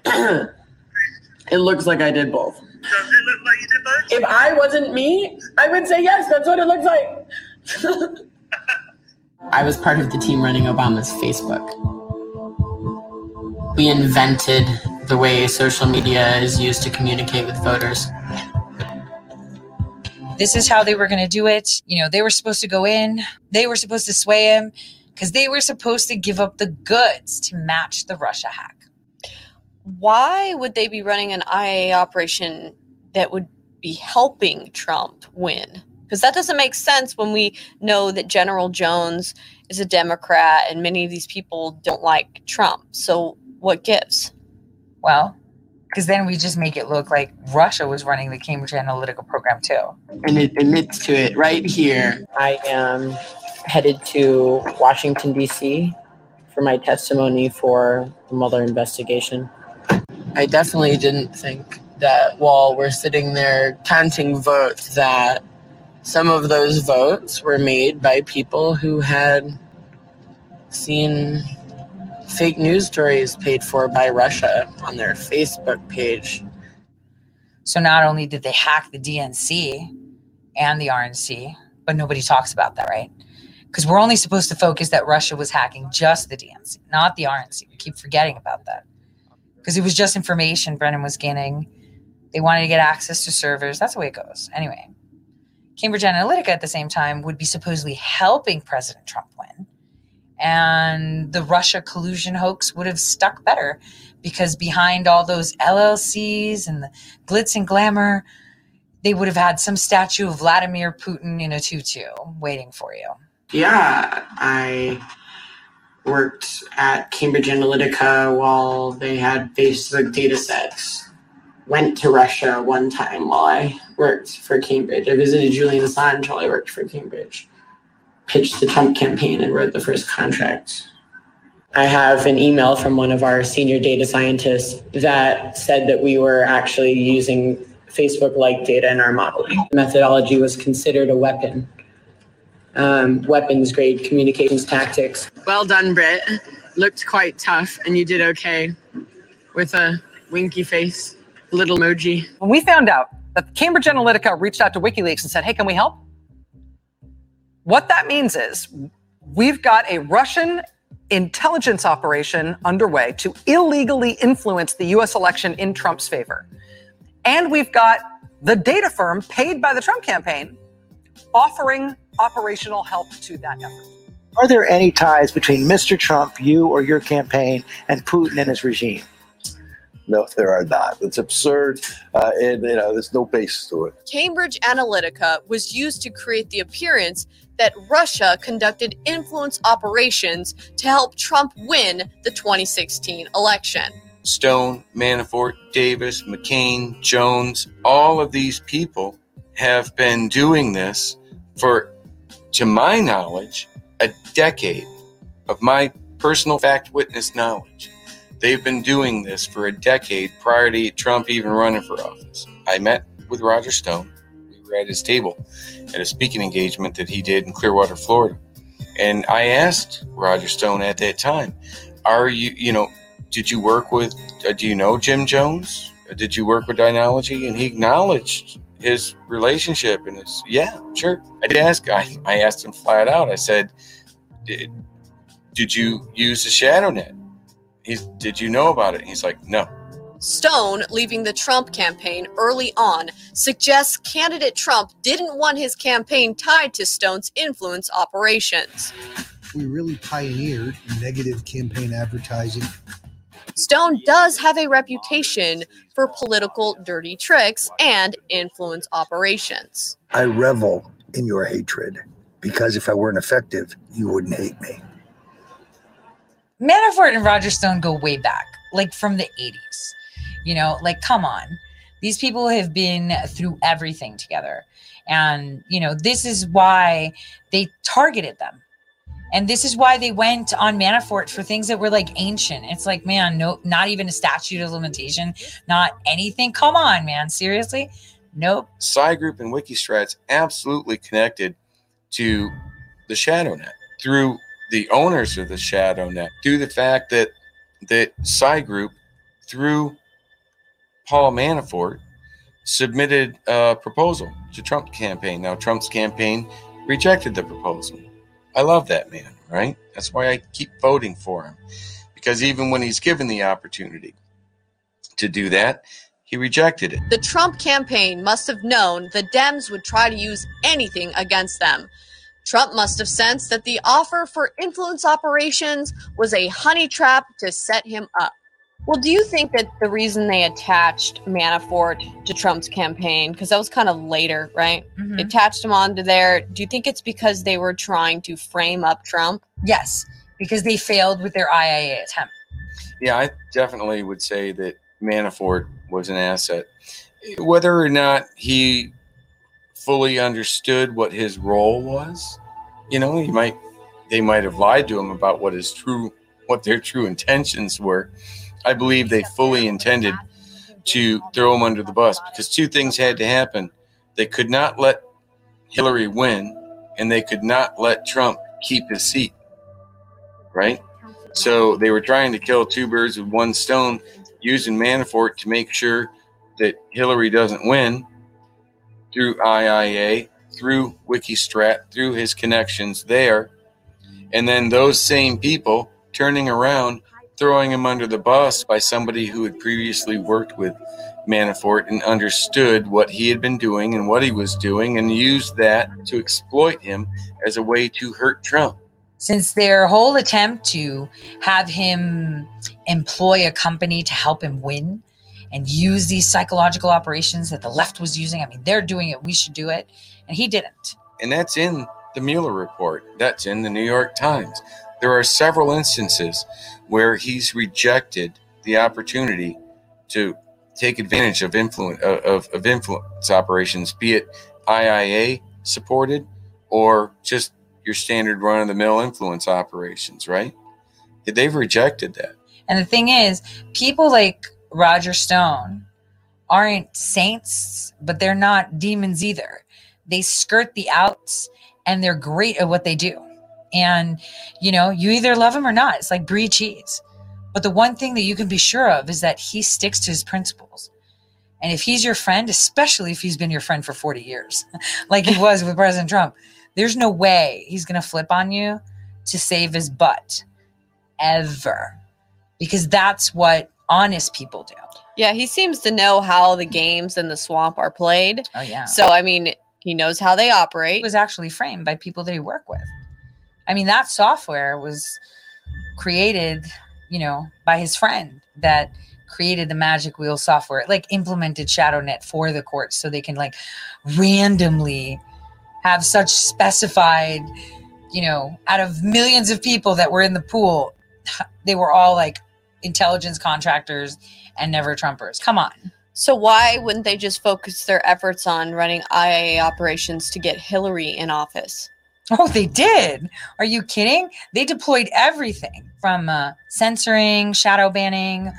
it looks like I did both. Does it look like you did both? If I wasn't me, I would say yes, that's what it looks like. I was part of the team running Obama's Facebook. We invented the way social media is used to communicate with voters. This is how they were going to do it. You know, they were supposed to go in. They were supposed to sway him because they were supposed to give up the goods to match the Russia hack. Why would they be running an IA operation that would be helping Trump win? Because that doesn't make sense when we know that General Jones is a Democrat and many of these people don't like Trump. So what gives? Well, because then we just make it look like Russia was running the Cambridge Analytica program too. And it admits to it right here. I am headed to Washington, D.C. for my testimony for the Mueller investigation. I definitely didn't think that while we're sitting there counting votes, that some of those votes were made by people who had seen fake news stories paid for by Russia on their Facebook page. So not only did they hack the DNC and the RNC, but nobody talks about that, right? Because we're only supposed to focus that Russia was hacking just the DNC, not the RNC. We keep forgetting about that. Because it was just information Brennan was gaining. They wanted to get access to servers. That's the way it goes. Anyway, Cambridge Analytica at the same time would be supposedly helping President Trump win. And the Russia collusion hoax would have stuck better because behind all those LLCs and the glitz and glamour, they would have had some statue of Vladimir Putin in a tutu waiting for you. Yeah, I worked at Cambridge Analytica while they had Facebook data sets. Went to Russia one time while I worked for Cambridge. I visited Julian Assange while I worked for Cambridge. Pitched the Trump campaign and wrote the first contract. I have an email from one of our senior data scientists that said that we were actually using Facebook-like data in our modeling. The methodology was considered a weapon. Weapons-grade communications tactics. Well done, Britt. Looked quite tough, and you did okay with a winky face, little emoji. When we found out that Cambridge Analytica reached out to WikiLeaks and said, hey, can we help? What that means is we've got a Russian intelligence operation underway to illegally influence the U.S. election in Trump's favor. And we've got the data firm paid by the Trump campaign offering operational help to that effort. Are there any ties between Mr. Trump, you or your campaign, and Putin and his regime? No, there are not. It's absurd, and there's no basis to it. Cambridge Analytica was used to create the appearance that Russia conducted influence operations to help Trump win the 2016 election. Stone, Manafort, Davis, McCain, Jones, all of these people have been doing this for, to my knowledge, a decade of my personal fact witness knowledge. They've been doing this for a decade prior to Trump even running for office. I met with Roger Stone. We were at his table at a speaking engagement that he did in Clearwater, Florida. And I asked Roger Stone at that time, did you work with, do you know Jim Jones? Did you work with Dynology? And he acknowledged his relationship and yeah, sure. I did ask, I asked him flat out. I said, did you use the ShadowNet? Did you know about it? And he's like, no. Stone, leaving the Trump campaign early on, suggests candidate Trump didn't want his campaign tied to Stone's influence operations. We really pioneered negative campaign advertising. Stone does have a reputation for political dirty tricks and influence operations. I revel in your hatred because if I weren't effective, you wouldn't hate me. Manafort and Roger Stone go way back, like from the 80s. Come on. These people have been through everything together. And, this is why they targeted them. And this is why they went on Manafort for things that were ancient. It's like, man, no, not even a statute of limitation, not anything. Come on, man. Seriously? Nope. Cygroup and Wikistrat's absolutely connected to the ShadowNet through the owners of the ShadowNet, through the fact that Cygroup, through Paul Manafort, submitted a proposal to Trump's campaign. Now, Trump's campaign rejected the proposal. I love that man, right? That's why I keep voting for him. because even when he's given the opportunity to do that, he rejected it. The Trump campaign must have known the Dems would try to use anything against them. Trump must have sensed that the offer for influence operations was a honey trap to set him up. Well, do you think that the reason they attached Manafort to Trump's campaign, because that was kind of later, right? Mhm. They attached him onto there. Do you think it's because they were trying to frame up Trump? Yes, because they failed with their IAA attempt. Yeah, I definitely would say that Manafort was an asset. Whether or not he fully understood what his role was, you know, they might have lied to him about what their true intentions were. I believe they fully intended to throw him under the bus because two things had to happen. They could not let Hillary win, and they could not let Trump keep his seat, right? So they were trying to kill two birds with one stone, using Manafort to make sure that Hillary doesn't win through IIA, through Wikistrat, through his connections there, and then those same people turning around, throwing him under the bus by somebody who had previously worked with Manafort and understood what he had been doing and what he was doing, and used that to exploit him as a way to hurt Trump. Since their whole attempt to have him employ a company to help him win and use these psychological operations that the left was using, I mean, they're doing it, we should do it, and he didn't. And that's in the Mueller report. That's in the New York Times. There are several instances where he's rejected the opportunity to take advantage of influence operations, be it IIA supported or just your standard run-of-the-mill influence operations, right? They've rejected that. And the thing is, people like Roger Stone aren't saints, but they're not demons either. They skirt the outs, and they're great at what they do. And, you know, you either love him or not. It's like brie cheese. But the one thing that you can be sure of is that he sticks to his principles. And if he's your friend, especially if he's been your friend for 40 years, like he was with President Trump, there's no way he's going to flip on you to save his butt. Ever. Because that's what honest people do. Yeah, he seems to know how the games in the swamp are played. Oh, yeah. So, I mean, he knows how they operate. It was actually framed by people that he worked with. I mean, that software was created, you know, by his friend that created the Magic Wheel software, like implemented ShadowNet for the courts so they can like randomly have such specified, you know, out of millions of people that were in the pool, they were all like intelligence contractors and never Trumpers. Come on. So why wouldn't they just focus their efforts on running IAA operations to get Hillary in office? Oh, they did. Are you kidding? They deployed everything from censoring, shadow banning,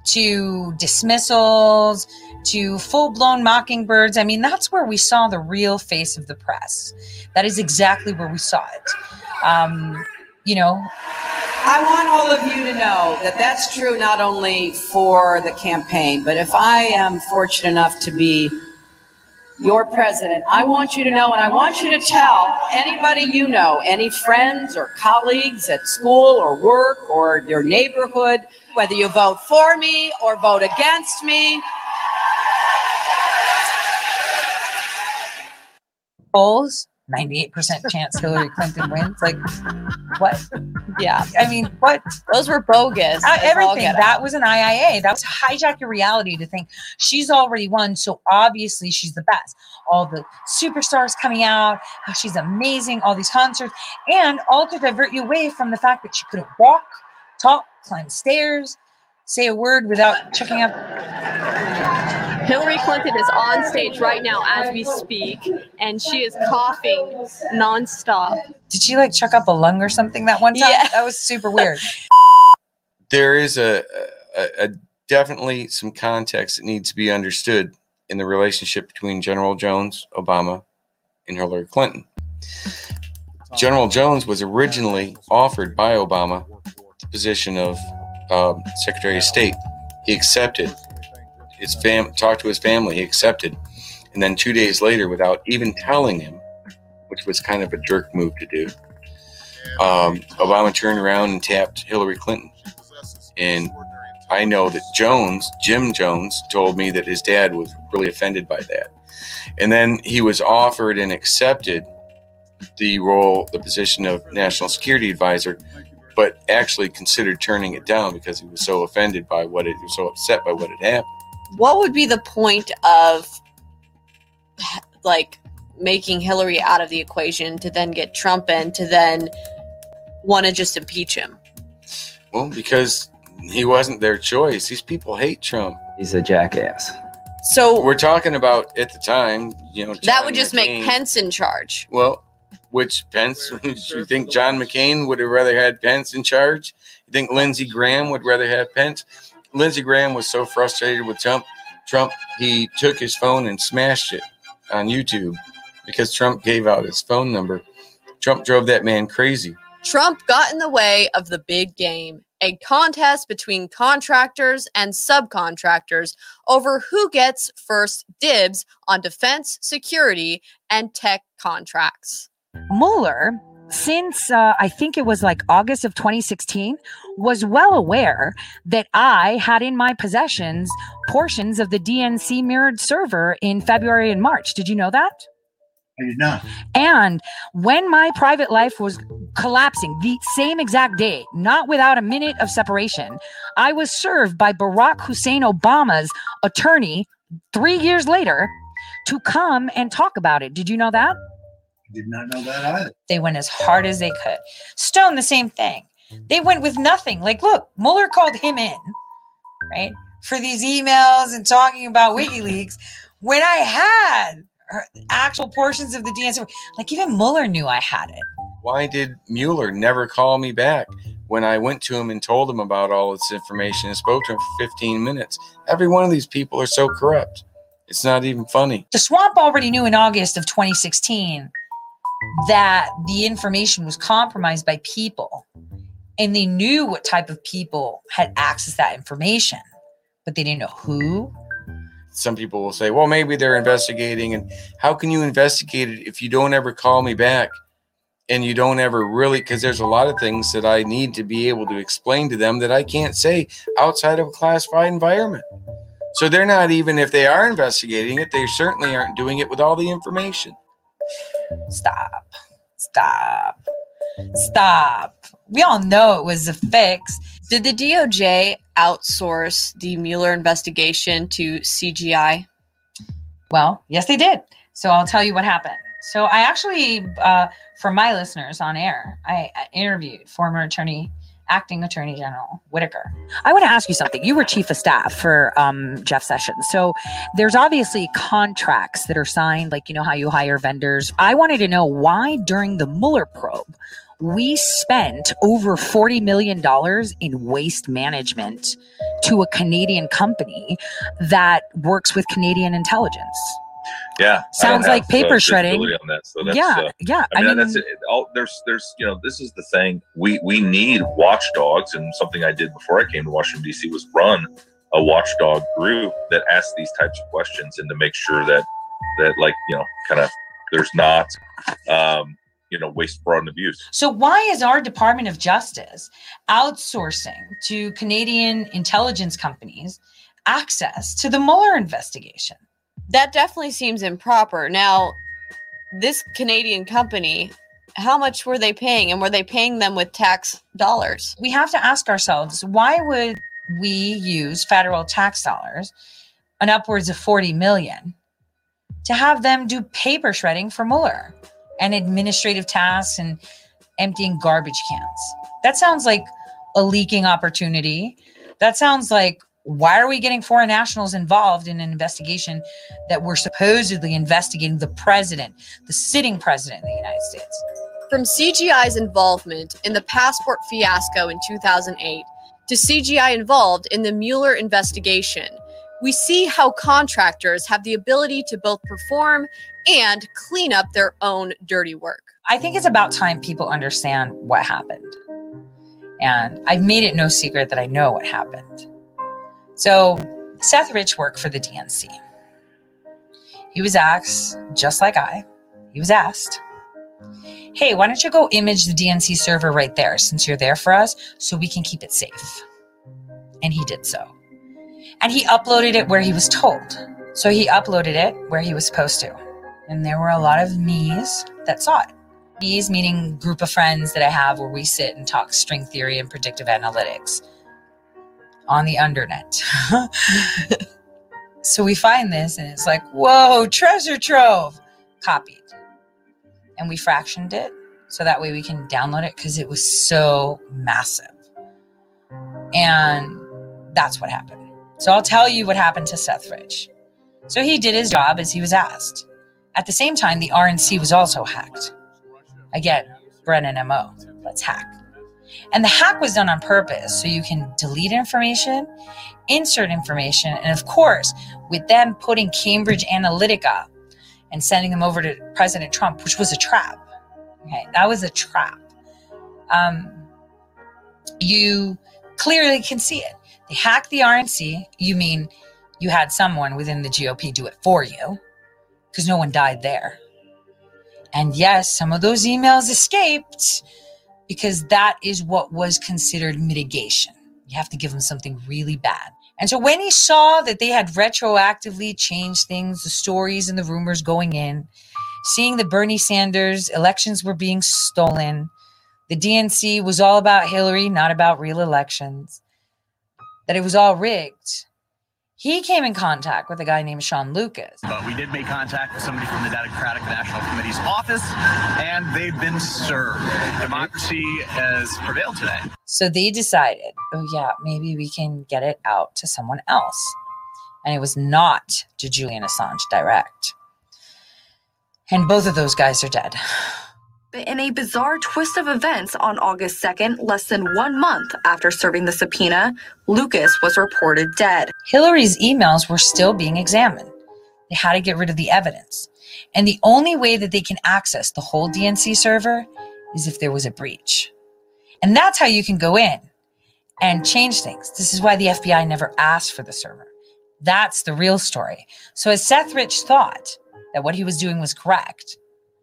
to dismissals, to full-blown mockingbirds. I mean, that's where we saw the real face of the press. That is exactly where we saw it. You know, I want all of you to know that that's true not only for the campaign, but if I am fortunate enough to be your president, I want you to know, and I want you to tell anybody you know, any friends or colleagues at school or work or your neighborhood, whether you vote for me or vote against me. polls, 98% chance Hillary Clinton wins. Like, what? Yeah. I mean, what? Those were bogus. Everything. That was an IIA. That was hijack your reality to think she's already won, so obviously she's the best. All the superstars coming out, how she's amazing, all these concerts, and all to divert you away from the fact that she couldn't walk, talk, climb stairs, say a word without chucking up. Hillary Clinton is on stage right now as we speak, and she is coughing nonstop. Did she like chuck up a lung or something that one time? Yeah. That was super weird. There is a definitely some context that needs to be understood in the relationship between General Jones, Obama, and Hillary Clinton. General Jones was originally offered by Obama the position of Secretary of State. He accepted. Talked to his family. He accepted. And then 2 days later, without even telling him, which was kind of a jerk move to do, Obama turned around and tapped Hillary Clinton And I know that Jim Jones, told me that his dad was really offended by that. And then he was offered and accepted the position of National Security Advisor, but actually considered turning it down because he was so offended by he was so upset by what had happened. What would be the point of like making Hillary out of the equation to then get Trump in to then want to just impeach him? Well, because he wasn't their choice. These people hate Trump. He's a jackass. So we're talking about at the time, John that would just McCain. make Pence in charge. Well, which Pence? You think John McCain would have rather had Pence in charge? You think Lindsey Graham would rather have Pence? Lindsey Graham was so frustrated with Trump, he took his phone and smashed it on YouTube because Trump gave out his phone number. Trump drove that man crazy. Trump got in the way of the big game, a contest between contractors and subcontractors over who gets first dibs on defense, security, and tech contracts. Mueller, since I think it was like August of 2016, was well aware that I had in my possessions portions of the DNC mirrored server in February and March. Did you know that? I did not. And when my private life was collapsing the same exact day, not without a minute of separation, I was served by Barack Hussein Obama's attorney 3 years later to come and talk about it. Did you know that? I did not know that either. They went as hard as they could. Stone, the same thing. They went with nothing. Like, look, Mueller called him in, right, for these emails and talking about WikiLeaks when I had actual portions of the DNC. Like, even Mueller knew I had it. Why did Mueller never call me back when I went to him and told him about all this information and spoke to him for 15 minutes? Every one of these people are so corrupt. It's not even funny. The swamp already knew in August of 2016 that the information was compromised by people, and they knew what type of people had access to that information, but they didn't know who. Some people will say, well, maybe they're investigating. And how can you investigate it if you don't ever call me back and you don't ever really, because there's a lot of things that I need to be able to explain to them that I can't say outside of a classified environment. So they're not, even if they are investigating it, they certainly aren't doing it with all the information. Stop. We all know it was a fix. Did the DOJ outsource the Mueller investigation to CGI? Well, yes, they did. So I'll tell you what happened. So I actually, for my listeners on air, I interviewed former acting Attorney General Whitaker. I want to ask you something. You were chief of staff for Jeff Sessions. So there's obviously contracts that are signed, like, you know, how you hire vendors. I wanted to know why during the Mueller probe, we spent over $40 million in waste management to a Canadian company that works with Canadian intelligence. Yeah, sounds like paper shredding. On that, so that's, yeah. I mean, that's it. There's, you know, this is the thing. We need watchdogs, and something I did before I came to Washington D.C. was run a watchdog group that asks these types of questions, and to make sure that like, you know, kind of there's not waste, fraud, and abuse. So why is our Department of Justice outsourcing to Canadian intelligence companies access to the Mueller investigation? That definitely seems improper. Now, this Canadian company, how much were they paying? And were they paying them with tax dollars? We have to ask ourselves, why would we use federal tax dollars, an upwards of $40 million, to have them do paper shredding for Mueller and administrative tasks and emptying garbage cans? That sounds like a leaking opportunity. That sounds like, why are we getting foreign nationals involved in an investigation that we're supposedly investigating the president, the sitting president of the United States? From CGI's involvement in the passport fiasco in 2008 to CGI involved in the Mueller investigation, we see how contractors have the ability to both perform and clean up their own dirty work. I think it's about time people understand what happened. And I've made it no secret that I know what happened. So Seth Rich worked for the DNC. He was asked, just like he was asked, hey, why don't you go image the DNC server right there since you're there for us so we can keep it safe? And he did so. And he uploaded it where he was told. So he uploaded it where he was supposed to. And there were a lot of me's that saw it. Me's meaning group of friends that I have where we sit and talk string theory and predictive analytics on the undernet. So we find this and it's like, whoa, treasure trove. Copied. And we fractioned it so that way we can download it because it was so massive. And that's what happened. So I'll tell you what happened to Seth Rich. So he did his job as he was asked. At the same time, the RNC was also hacked. Again, Brennan MO, let's hack. And the hack was done on purpose so you can delete information, insert information, and of course, with them putting Cambridge Analytica and sending them over to President Trump, which was a trap. Okay, that was a trap. You clearly can see it. They hacked the RNC. You mean you had someone within the GOP do it for you because no one died there. And yes, some of those emails escaped because that is what was considered mitigation. You have to give them something really bad. And so when he saw that they had retroactively changed things, the stories and the rumors going in, seeing that Bernie Sanders elections were being stolen, the DNC was all about Hillary, not about real elections, that it was all rigged, he came in contact with a guy named Sean Lucas. But we did make contact with somebody from the Democratic National Committee's office, and they've been served. Democracy has prevailed today. So they decided, oh yeah, maybe we can get it out to someone else. And it was not to Julian Assange direct. And both of those guys are dead. In a bizarre twist of events, on August 2nd, less than 1 month after serving the subpoena, Lucas was reported dead. Hillary's emails were still being examined. They had to get rid of the evidence. And the only way that they can access the whole DNC server is if there was a breach. And that's how you can go in and change things. This is why the FBI never asked for the server. That's the real story. So as Seth Rich thought that what he was doing was correct,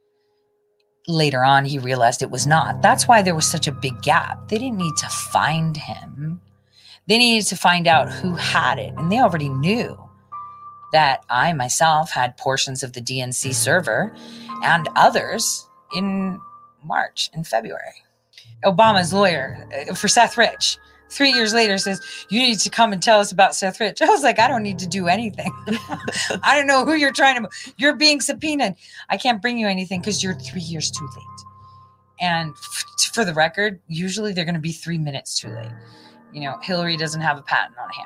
later on, he realized it was not. That's why there was such a big gap. They didn't need to find him. They needed to find out who had it. And they already knew that I myself had portions of the DNC server and others in March and February. Obama's lawyer for Seth Rich 3 years later says, you need to come and tell us about Seth Rich. I was like, I don't need to do anything. I don't know who you're trying to, you're being subpoenaed. I can't bring you anything because you're 3 years too late. And for the record, usually they're going to be 3 minutes too late. You know, Hillary doesn't have a patent on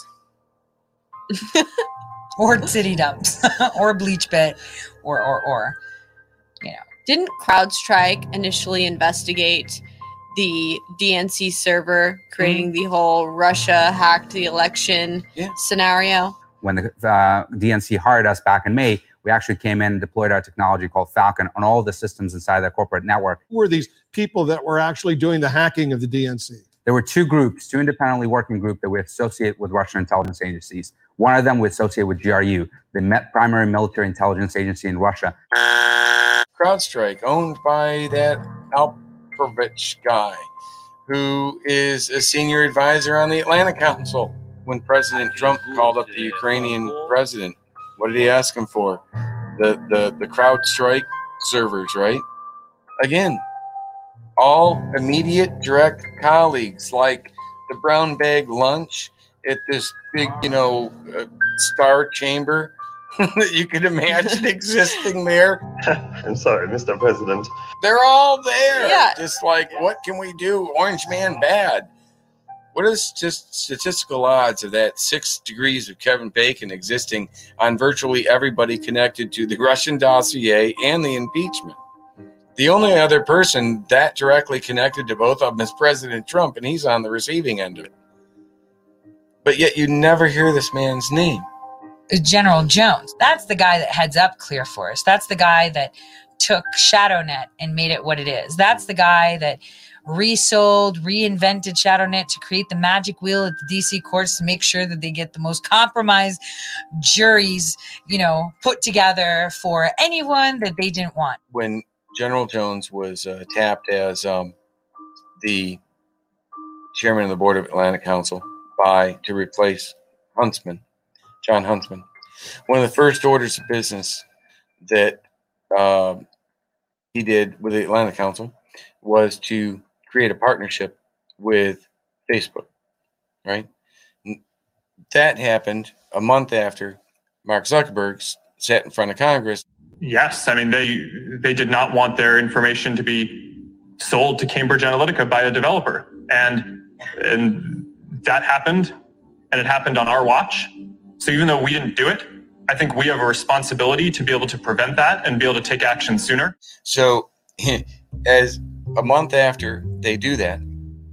hammers or city dumps or bleach pit or, you know. Didn't CrowdStrike initially investigate the DNC server, creating the whole Russia hacked the election scenario? When the DNC hired us back in May, we actually came in and deployed our technology called Falcon on all the systems inside the corporate network. Who were these people that were actually doing the hacking of the DNC? There were two groups, two independently working groups that we associate with Russian intelligence agencies. One of them we associate with GRU, the primary military intelligence agency in Russia. CrowdStrike, owned by that Alperovitch guy, who is a senior advisor on the Atlantic Council. When President Trump called up the Ukrainian president, what did he ask him for? The CrowdStrike servers, right? Again, all immediate direct colleagues, like the brown bag lunch at this big, star chamber that you could imagine existing there. I'm sorry, Mr. President. They're all there. Yeah. Just like, what can we do? Orange man bad. What is just statistical odds of that 6 degrees of Kevin Bacon existing on virtually everybody connected to the Russian dossier and the impeachment? The only other person that directly connected to both of them is President Trump, and he's on the receiving end of it. But yet you never hear this man's name. General Jones. That's the guy that heads up Clear Force. That's the guy that took ShadowNet and made it what it is. That's the guy that reinvented ShadowNet to create the magic wheel at the DC courts to make sure that they get the most compromised juries, put together for anyone that they didn't want. When General Jones was tapped as the chairman of the board of Atlantic Council to replace John Huntsman. One of the first orders of business that he did with the Atlanta Council was to create a partnership with Facebook, right? That happened a month after Mark Zuckerberg sat in front of Congress. Yes, I mean, they did not want their information to be sold to Cambridge Analytica by a developer. And that happened, and it happened on our watch. So even though we didn't do it, I think we have a responsibility to be able to prevent that and be able to take action sooner. So as a month after they do that,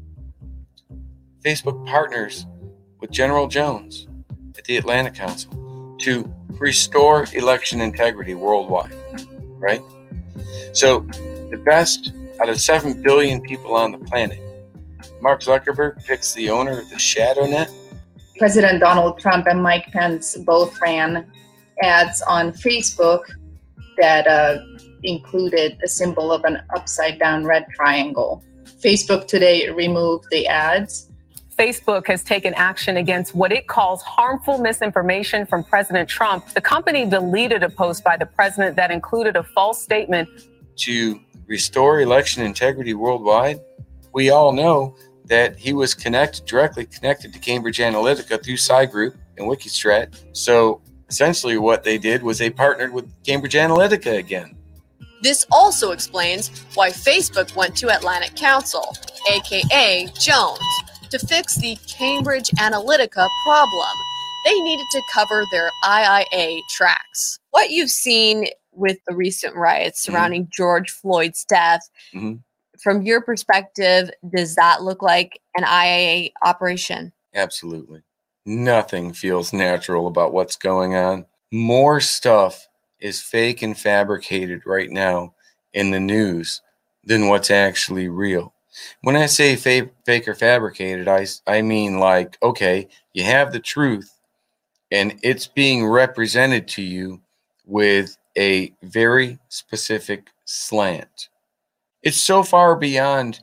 Facebook partners with General Jones at the Atlanta Council to restore election integrity worldwide, right? So the best out of 7 billion people on the planet, Mark Zuckerberg picks the owner of the ShadowNet. President Donald Trump and Mike Pence both ran ads on Facebook that included a symbol of an upside down red triangle. Facebook today removed the ads. Facebook has taken action against what it calls harmful misinformation from President Trump. The company deleted a post by the president that included a false statement. To restore election integrity worldwide, we all know that he was directly connected to Cambridge Analytica through SciGroup and Wikistrat. So essentially what they did was they partnered with Cambridge Analytica again. This also explains why Facebook went to Atlantic Council, aka Jones, to fix the Cambridge Analytica problem. They needed to cover their IIA tracks. What you've seen with the recent riots surrounding George Floyd's death, from your perspective, does that look like an IIA operation? Absolutely. Nothing feels natural about what's going on. More stuff is fake and fabricated right now in the news than what's actually real. When I say fake or fabricated, I mean like, okay, you have the truth and it's being represented to you with a very specific slant. It's so far beyond,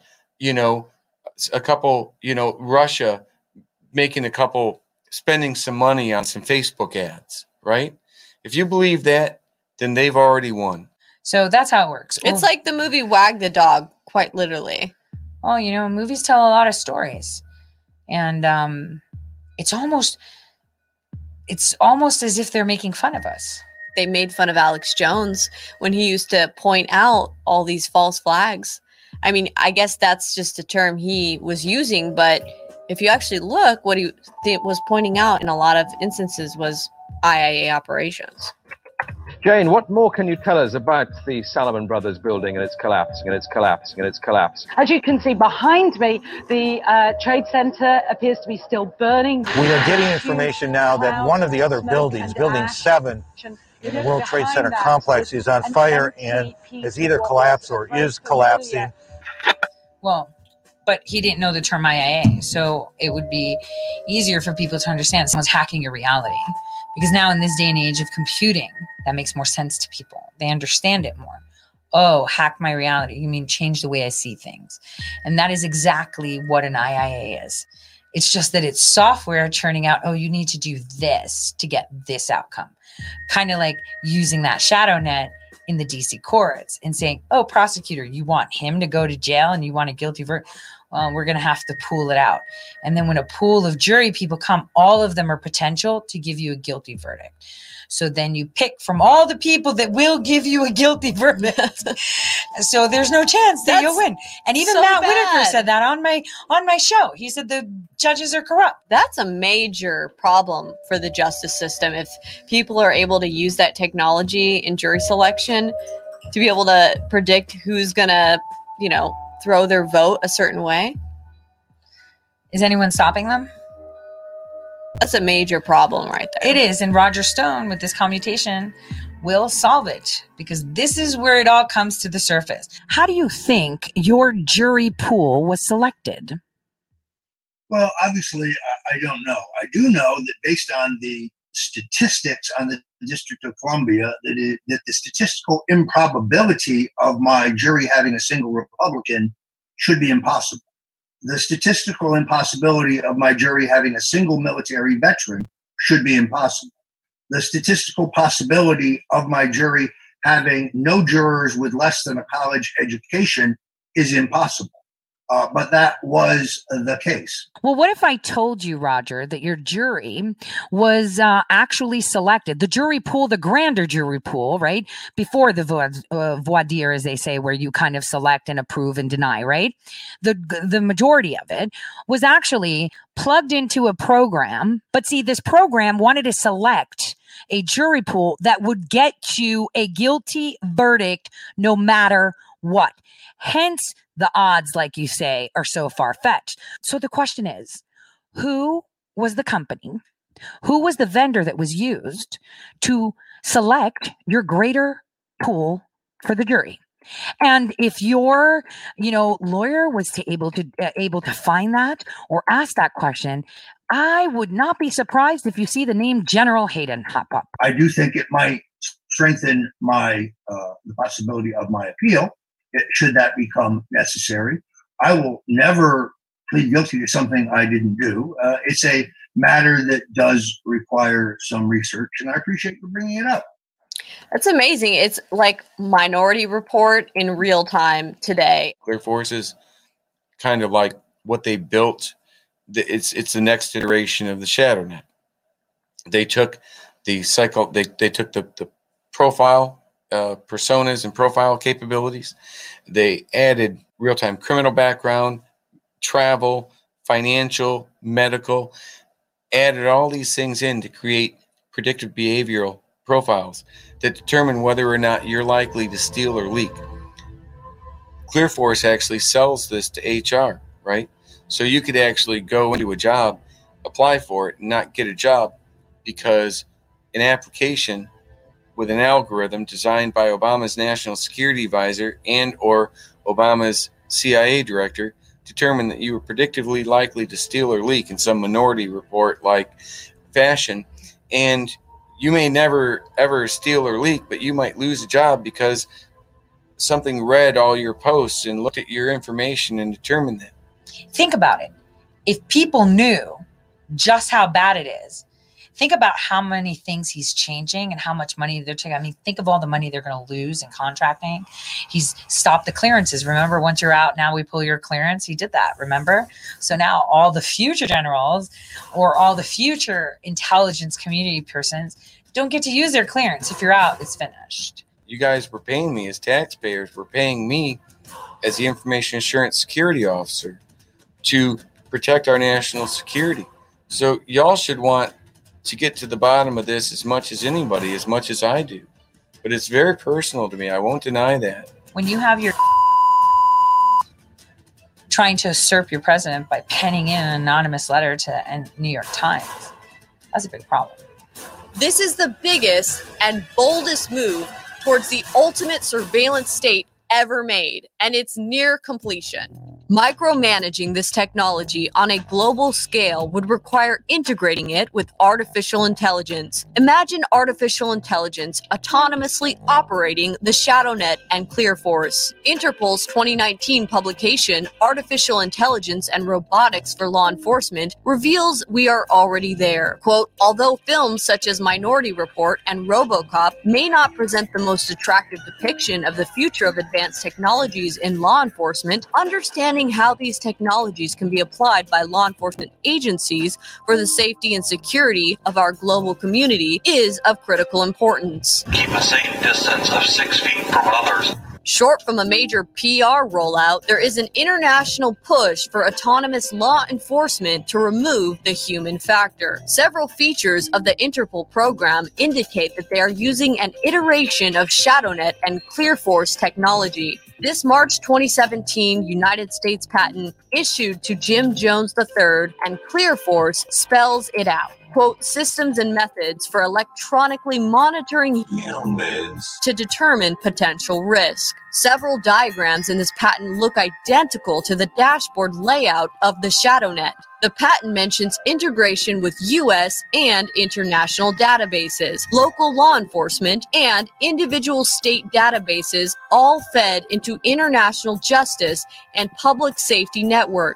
a couple, Russia spending some money on some Facebook ads, right? If you believe that, then they've already won. So that's how it works. It's like the movie Wag the Dog, quite literally. Well, movies tell a lot of stories. And it's almost as if they're making fun of us. They made fun of Alex Jones when he used to point out all these false flags. I mean, I guess that's just a term he was using, but if you actually look, what he was pointing out in a lot of instances was IIA operations. Jane, what more can you tell us about the Salomon Brothers building and its collapsing and its collapsing and its collapse? As you can see behind me, the Trade Center appears to be still burning. We are getting information now that one of the other buildings, Building 7, in the World Trade Center complex, is on fire and has either collapsed or is collapsing. Well, but he didn't know the term IIA, so it would be easier for people to understand someone's hacking your reality. Because now in this day and age of computing, that makes more sense to people. They understand it more. Oh, hack my reality. You mean change the way I see things. And that is exactly what an IIA is. It's just that it's software churning out, oh, you need to do this to get this outcome. Kind of like using that ShadowNet in the DC courts and saying, oh, prosecutor, you want him to go to jail and you want a guilty verdict? Well, we're going to have to pool it out. And then when a pool of jury people come, all of them are potential to give you a guilty verdict. So then you pick from all the people that will give you a guilty verdict. So there's no chance that you'll win. And even Matt Whitaker said that on my show. He said the judges are corrupt. That's a major problem for the justice system. If people are able to use that technology in jury selection to be able to predict who's going to, throw their vote a certain way. Is anyone stopping them? That's a major problem right there. It is. And Roger Stone with this commutation will solve it, because this is where it all comes to the surface. How do you think your jury pool was selected? Well, obviously, I don't know. I do know that based on the statistics on the District of Columbia, that the statistical improbability of my jury having a single Republican should be impossible. The statistical impossibility of my jury having a single military veteran should be impossible. The statistical possibility of my jury having no jurors with less than a college education is impossible. But that was the case. Well, what if I told you, Roger, that your jury was actually selected, the jury pool, the grander jury pool, right? Before the voir dire, as they say, where you kind of select and approve and deny, right? The majority of it was actually plugged into a program. But see, this program wanted to select a jury pool that would get you a guilty verdict no matter what. Hence, the odds, like you say, are so far-fetched. So the question is, who was the company? Who was the vendor that was used to select your greater pool for the jury? And if your, lawyer was able to find that or ask that question, I would not be surprised if you see the name General Hayden pop up. I do think it might strengthen my the possibility of my appeal. Should that become necessary. I will never plead guilty to something I didn't do. It's a matter that does require some research, and I appreciate you bringing it up. That's amazing. It's like Minority Report in real time today. ClearForce is kind of like what they built. It's the next iteration of the ShadowNet. They took the cycle. They took the profile personas and profile capabilities. They added real-time criminal background, travel, financial, medical, added all these things in to create predictive behavioral profiles that determine whether or not you're likely to steal or leak. ClearForce actually sells this to HR, right? So you could actually go into a job, apply for it, and not get a job because an application with an algorithm designed by Obama's national security advisor and or Obama's CIA director determined that you were predictively likely to steal or leak in some Minority Report like fashion. And you may never ever steal or leak, but you might lose a job because something read all your posts and looked at your information and determined that. Think about it. If people knew just how bad it is, think about how many things he's changing and how much money they're taking. I mean, think of all the money they're going to lose in contracting. He's stopped the clearances. Remember, once you're out, now we pull your clearance. He did that, remember? So now all the future generals or all the future intelligence community persons don't get to use their clearance. If you're out, it's finished. You guys were paying me as taxpayers, were paying me as the information assurance security officer to protect our national security. So y'all should want to get to the bottom of this as much as anybody, as much as I do. But it's very personal to me. I won't deny that. When you have your trying to usurp your president by penning in an anonymous letter to New York Times, that's a big problem. This is the biggest and boldest move towards the ultimate surveillance state ever made, and it's near completion. Micromanaging this technology on a global scale would require integrating it with artificial intelligence. Imagine artificial intelligence autonomously operating the ShadowNet and ClearForce. Interpol's 2019 publication, Artificial Intelligence and Robotics for Law Enforcement, reveals we are already there. Quote, although films such as Minority Report and RoboCop may not present the most attractive depiction of the future of advanced technologies in law enforcement, understanding how these technologies can be applied by law enforcement agencies for the safety and security of our global community is of critical importance. Keep a safe distance of 6 feet from others. Short from a major PR rollout, there is an international push for autonomous law enforcement to remove the human factor. Several features of the Interpol program indicate that they are using an iteration of ShadowNet and ClearForce technology. This March 2017 United States patent issued to Jim Jones III and ClearForce spells it out. Quote, systems and methods for electronically monitoring humans to determine potential risk. Several diagrams in this patent look identical to the dashboard layout of the ShadowNet. The patent mentions integration with U.S. and international databases, local law enforcement, and individual state databases, all fed into international justice and public safety networks.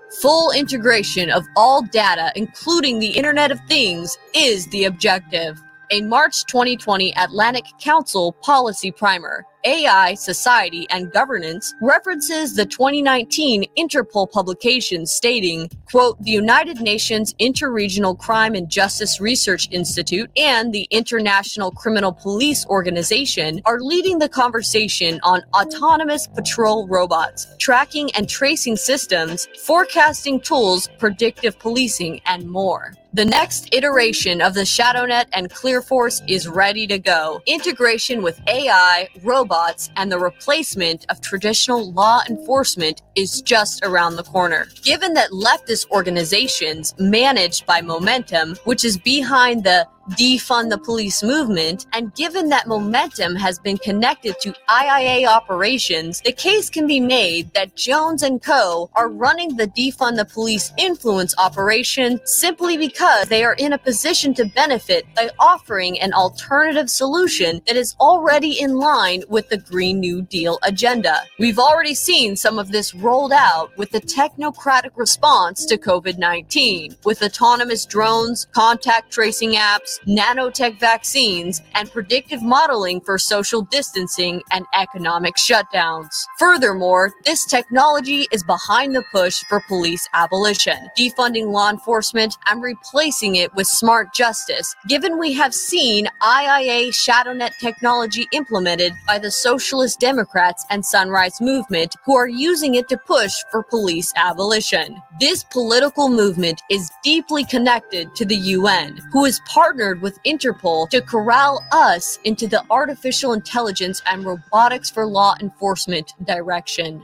Full integration of all data, including the Internet of Things, is the objective. A March 2020 Atlantic Council Policy Primer, AI, Society, and Governance, references the 2019 Interpol publication stating, quote, the United Nations Interregional Crime and Justice Research Institute and the International Criminal Police Organization are leading the conversation on autonomous patrol robots, tracking and tracing systems, forecasting tools, predictive policing, and more. The next iteration of the ShadowNet and ClearForce is ready to go. Integration with AI, robots, and the replacement of traditional law enforcement is just around the corner. Given that leftist organizations managed by Momentum, which is behind the defund the police movement, and given that Momentum has been connected to IIA operations, the case can be made that Jones & Co. are running the defund the police influence operation simply because they are in a position to benefit by offering an alternative solution that is already in line with the Green New Deal agenda. We've already seen some of this rolled out with the technocratic response to COVID-19, with autonomous drones, contact tracing apps, nanotech vaccines, and predictive modeling for social distancing and economic shutdowns. Furthermore, this technology is behind the push for police abolition, defunding law enforcement and replacing it with smart justice, given we have seen IIA ShadowNet technology implemented by the Socialist Democrats and Sunrise Movement, who are using it to push for police abolition. This political movement is deeply connected to the UN, who is partnered with Interpol to corral us into the artificial intelligence and robotics for law enforcement direction.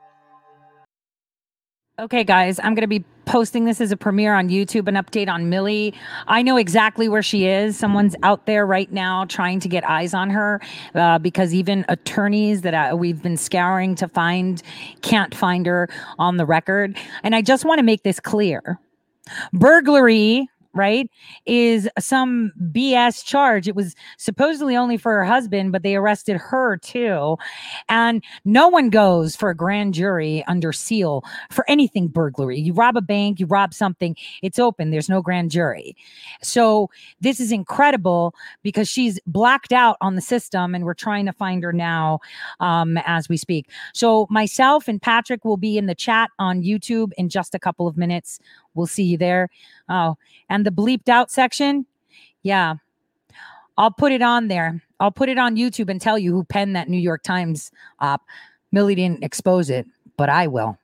Okay, guys, I'm going to be posting this as a premiere on YouTube, an update on Millie. I know exactly where she is. Someone's out there right now trying to get eyes on her because even attorneys that we've been scouring to find can't find her on the record. And I just want to make this clear. Burglary, right, is some BS charge. It was supposedly only for her husband, but they arrested her too. And no one goes for a grand jury under seal for anything burglary. You rob a bank, you rob something, it's open. There's no grand jury. So this is incredible because she's blacked out on the system and we're trying to find her now as we speak. So myself and Patrick will be in the chat on YouTube in just a couple of minutes. We'll see you there. Oh, and the bleeped out section. Yeah, I'll put it on there. I'll put it on YouTube and tell you who penned that New York Times op. Millie didn't expose it, but I will.